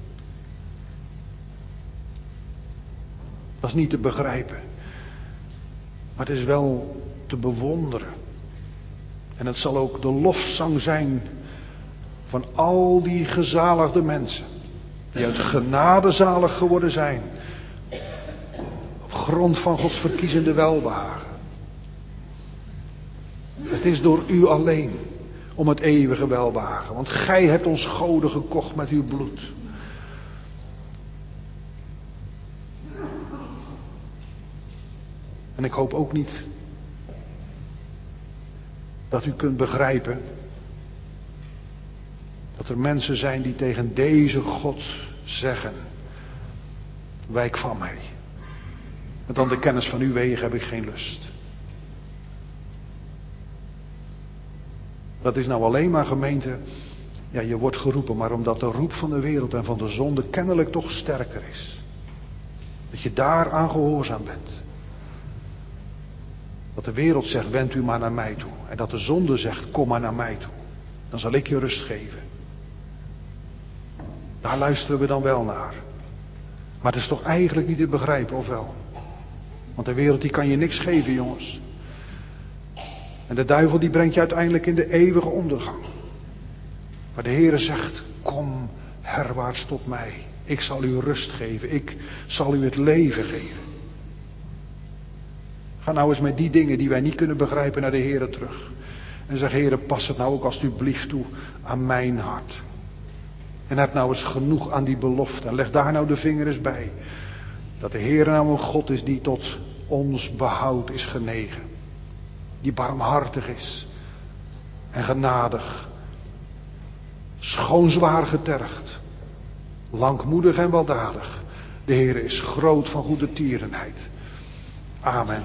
Dat is niet te begrijpen. Maar het is wel te bewonderen. En het zal ook de lofzang zijn van al die gezaligde mensen. Die uit genade zalig geworden zijn. Op grond van Gods verkiezende welbehagen. Het is door u alleen om het eeuwige welbehagen. Want gij hebt ons goden gekocht met uw bloed. En ik hoop ook niet dat u kunt begrijpen dat er mensen zijn die tegen deze God zeggen: wijk van mij. Want aan de kennis van uw wegen heb ik geen lust. Dat is nou alleen maar, gemeente, Ja, je wordt geroepen, maar omdat de roep van de wereld en van de zonde kennelijk toch sterker is. Dat je daaraan gehoorzaam bent. Dat de wereld zegt, wend u maar naar mij toe. En dat de zonde zegt, kom maar naar mij toe. Dan zal ik je rust geven. Daar luisteren we dan wel naar. Maar het is toch eigenlijk niet te begrijpen, of wel? Want de wereld die kan je niks geven, jongens. En de duivel die brengt je uiteindelijk in de eeuwige ondergang. Maar de Heere zegt, kom herwaarts tot mij. Ik zal u rust geven. Ik zal u het leven geven. Ga nou eens met die dingen die wij niet kunnen begrijpen naar de Heere terug. En zeg, Heere, pas het nou ook alstublieft toe aan mijn hart. En heb nou eens genoeg aan die belofte. En leg daar nou de vinger eens bij. Dat de Heere nou een God is die tot ons behoud is genegen. Die barmhartig is. En genadig. Schoon zwaar getergd. Langmoedig en weldadig. De Heere is groot van goede tierenheid. Amen.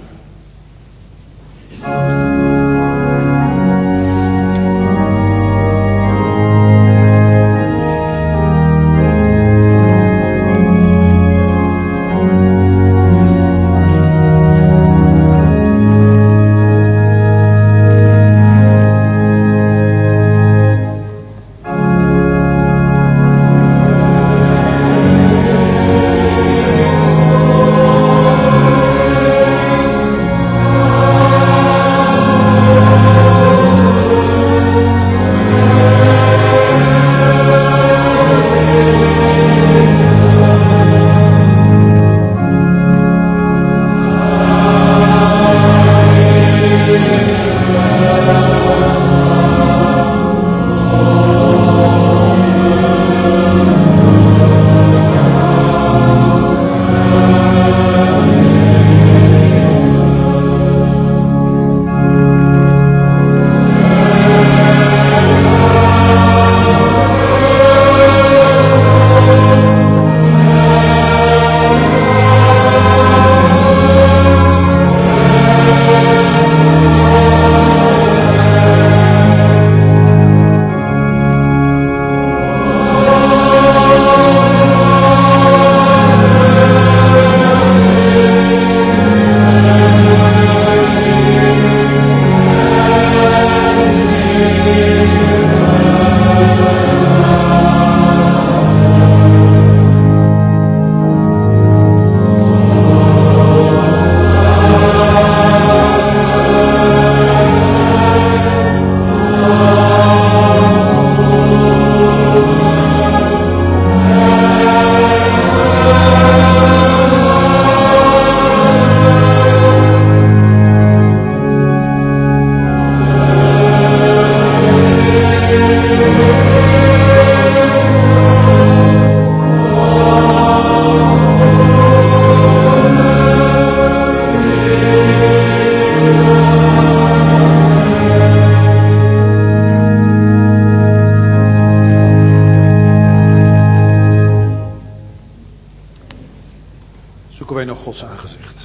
Zoeken wij nog Gods aangezicht.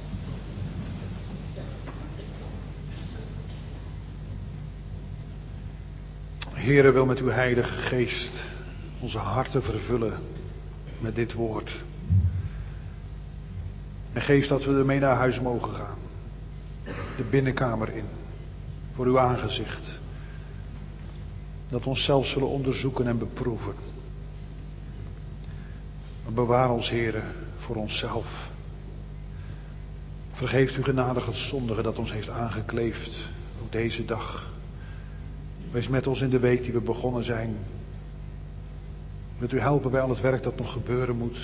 Heere, wil met uw heilige geest onze harten vervullen met dit woord. En geef dat we ermee naar huis mogen gaan. De binnenkamer in. Voor uw aangezicht. Dat we onszelf zullen onderzoeken en beproeven. Maar bewaar ons, Heere, voor onszelf. Vergeeft u genadig het zondige dat ons heeft aangekleefd. Ook deze dag. Wees met ons in de week die we begonnen zijn. Wilt u helpen bij al het werk dat nog gebeuren moet.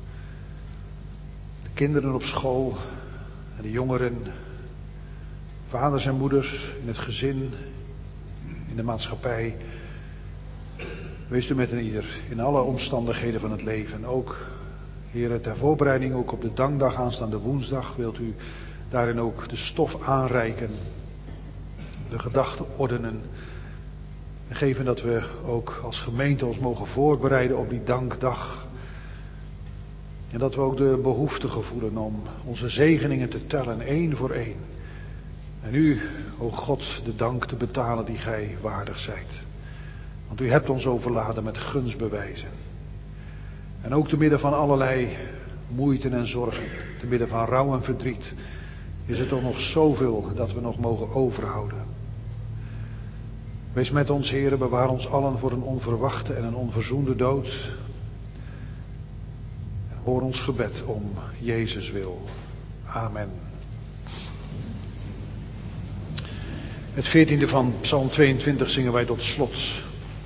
De kinderen op school. En de jongeren. Vaders en moeders in het gezin. In de maatschappij. Wees u met een ieder. In alle omstandigheden van het leven. Ook, Heere, ter voorbereiding ook op de dankdag aanstaande woensdag. Wilt u daarin ook de stof aanreiken. De gedachten ordenen. En geven dat we ook als gemeente ons mogen voorbereiden op die dankdag. En dat we ook de behoefte voelen om onze zegeningen te tellen, één voor één. En u, o God, de dank te betalen die gij waardig zijt. Want u hebt ons overladen met gunstbewijzen. En ook te midden van allerlei moeite en zorgen, te midden van rouw en verdriet, is er toch nog zoveel dat we nog mogen overhouden. Wees met ons, Heere, bewaar ons allen voor een onverwachte en een onverzoende dood. En hoor ons gebed om Jezus wil. Amen. Het 14e van Psalm 22 zingen wij tot slot.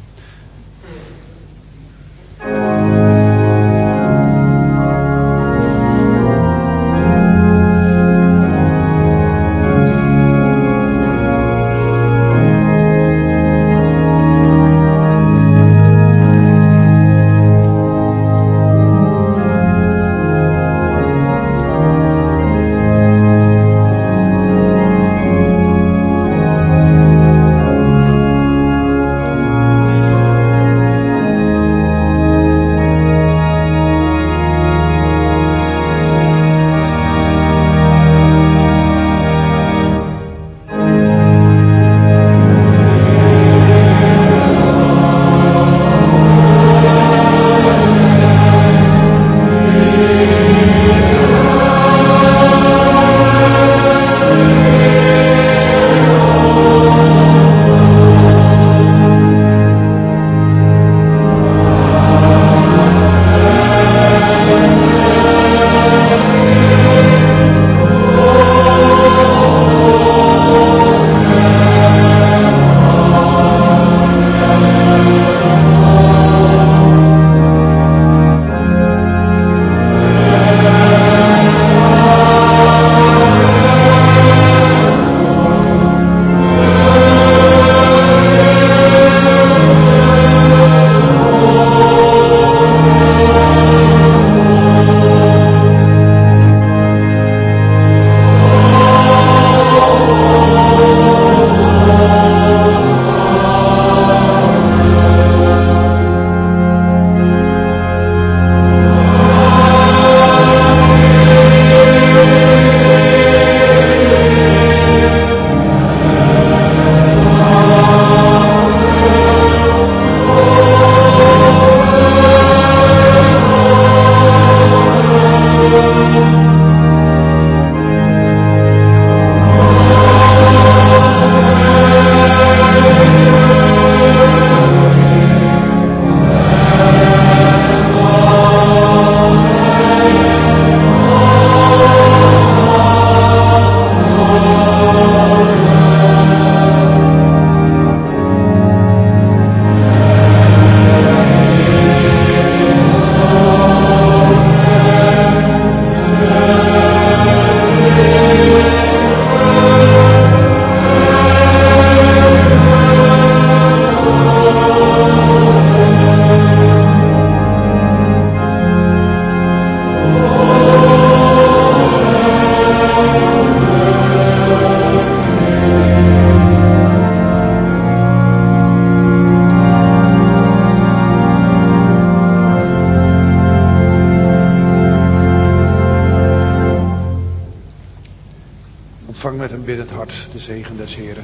Ontvang met een biddend hart de zegen des Heren.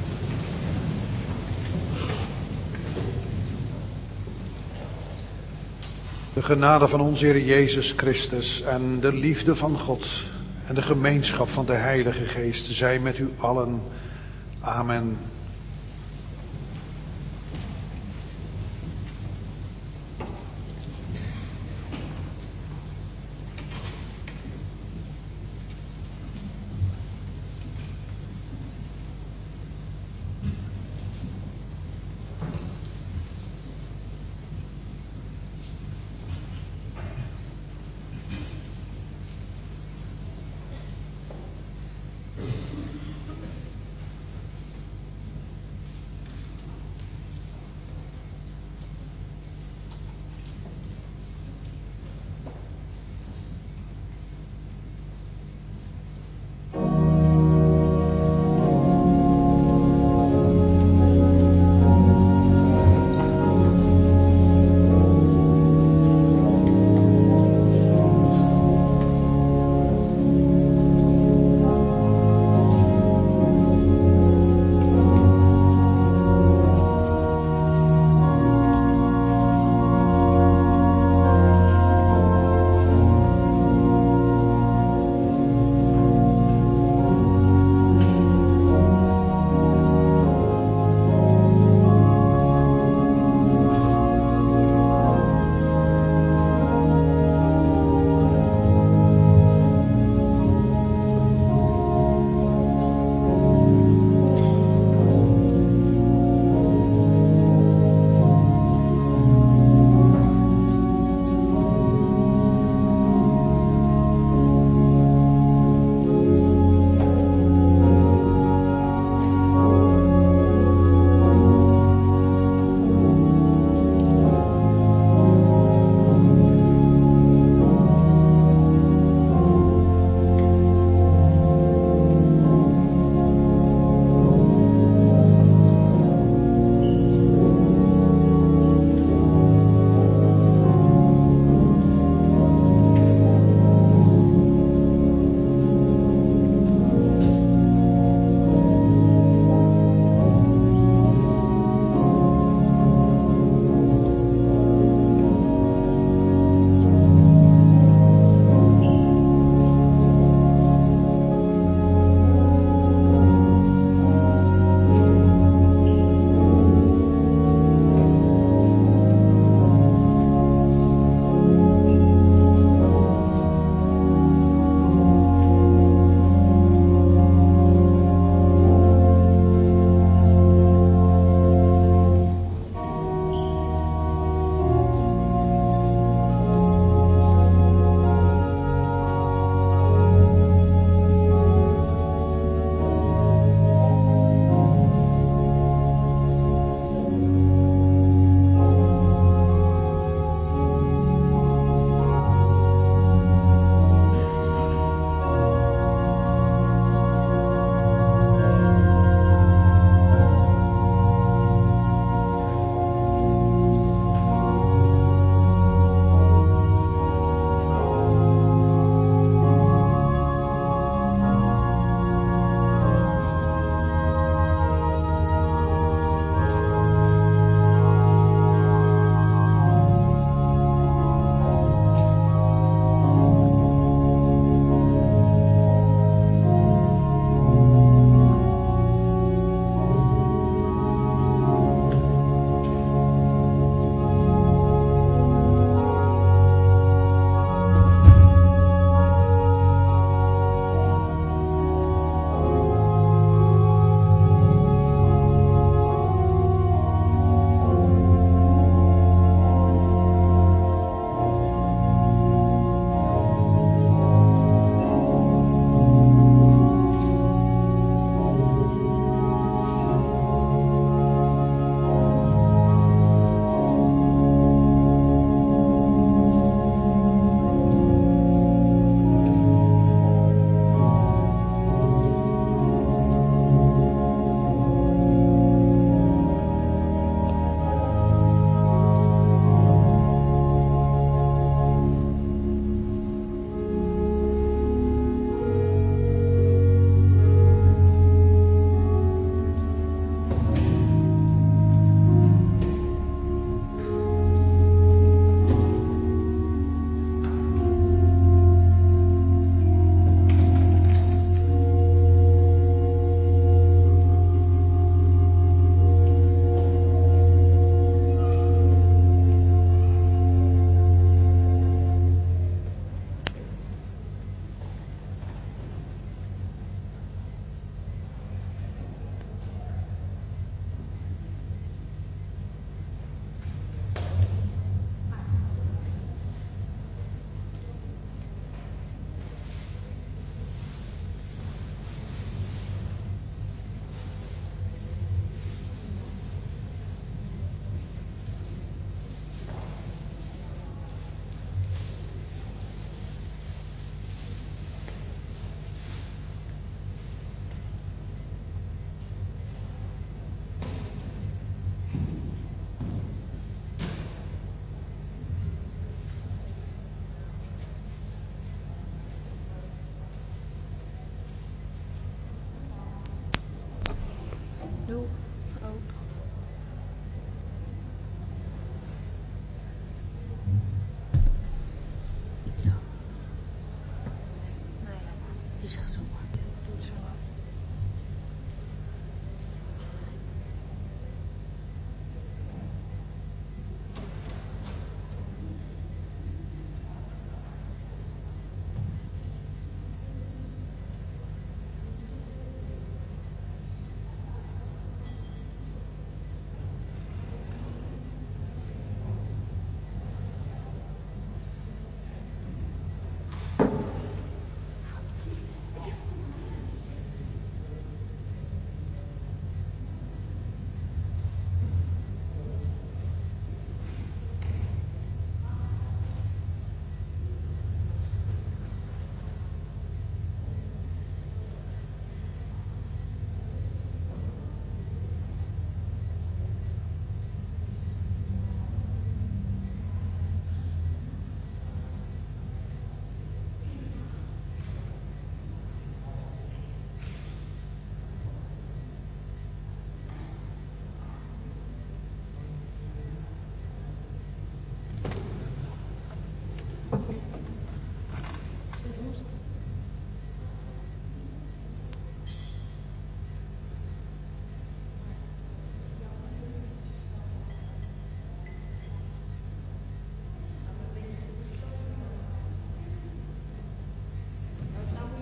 De genade van onze Heer Jezus Christus en de liefde van God en de gemeenschap van de Heilige Geest zij met u allen. Amen.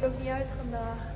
ook niet uit vandaag.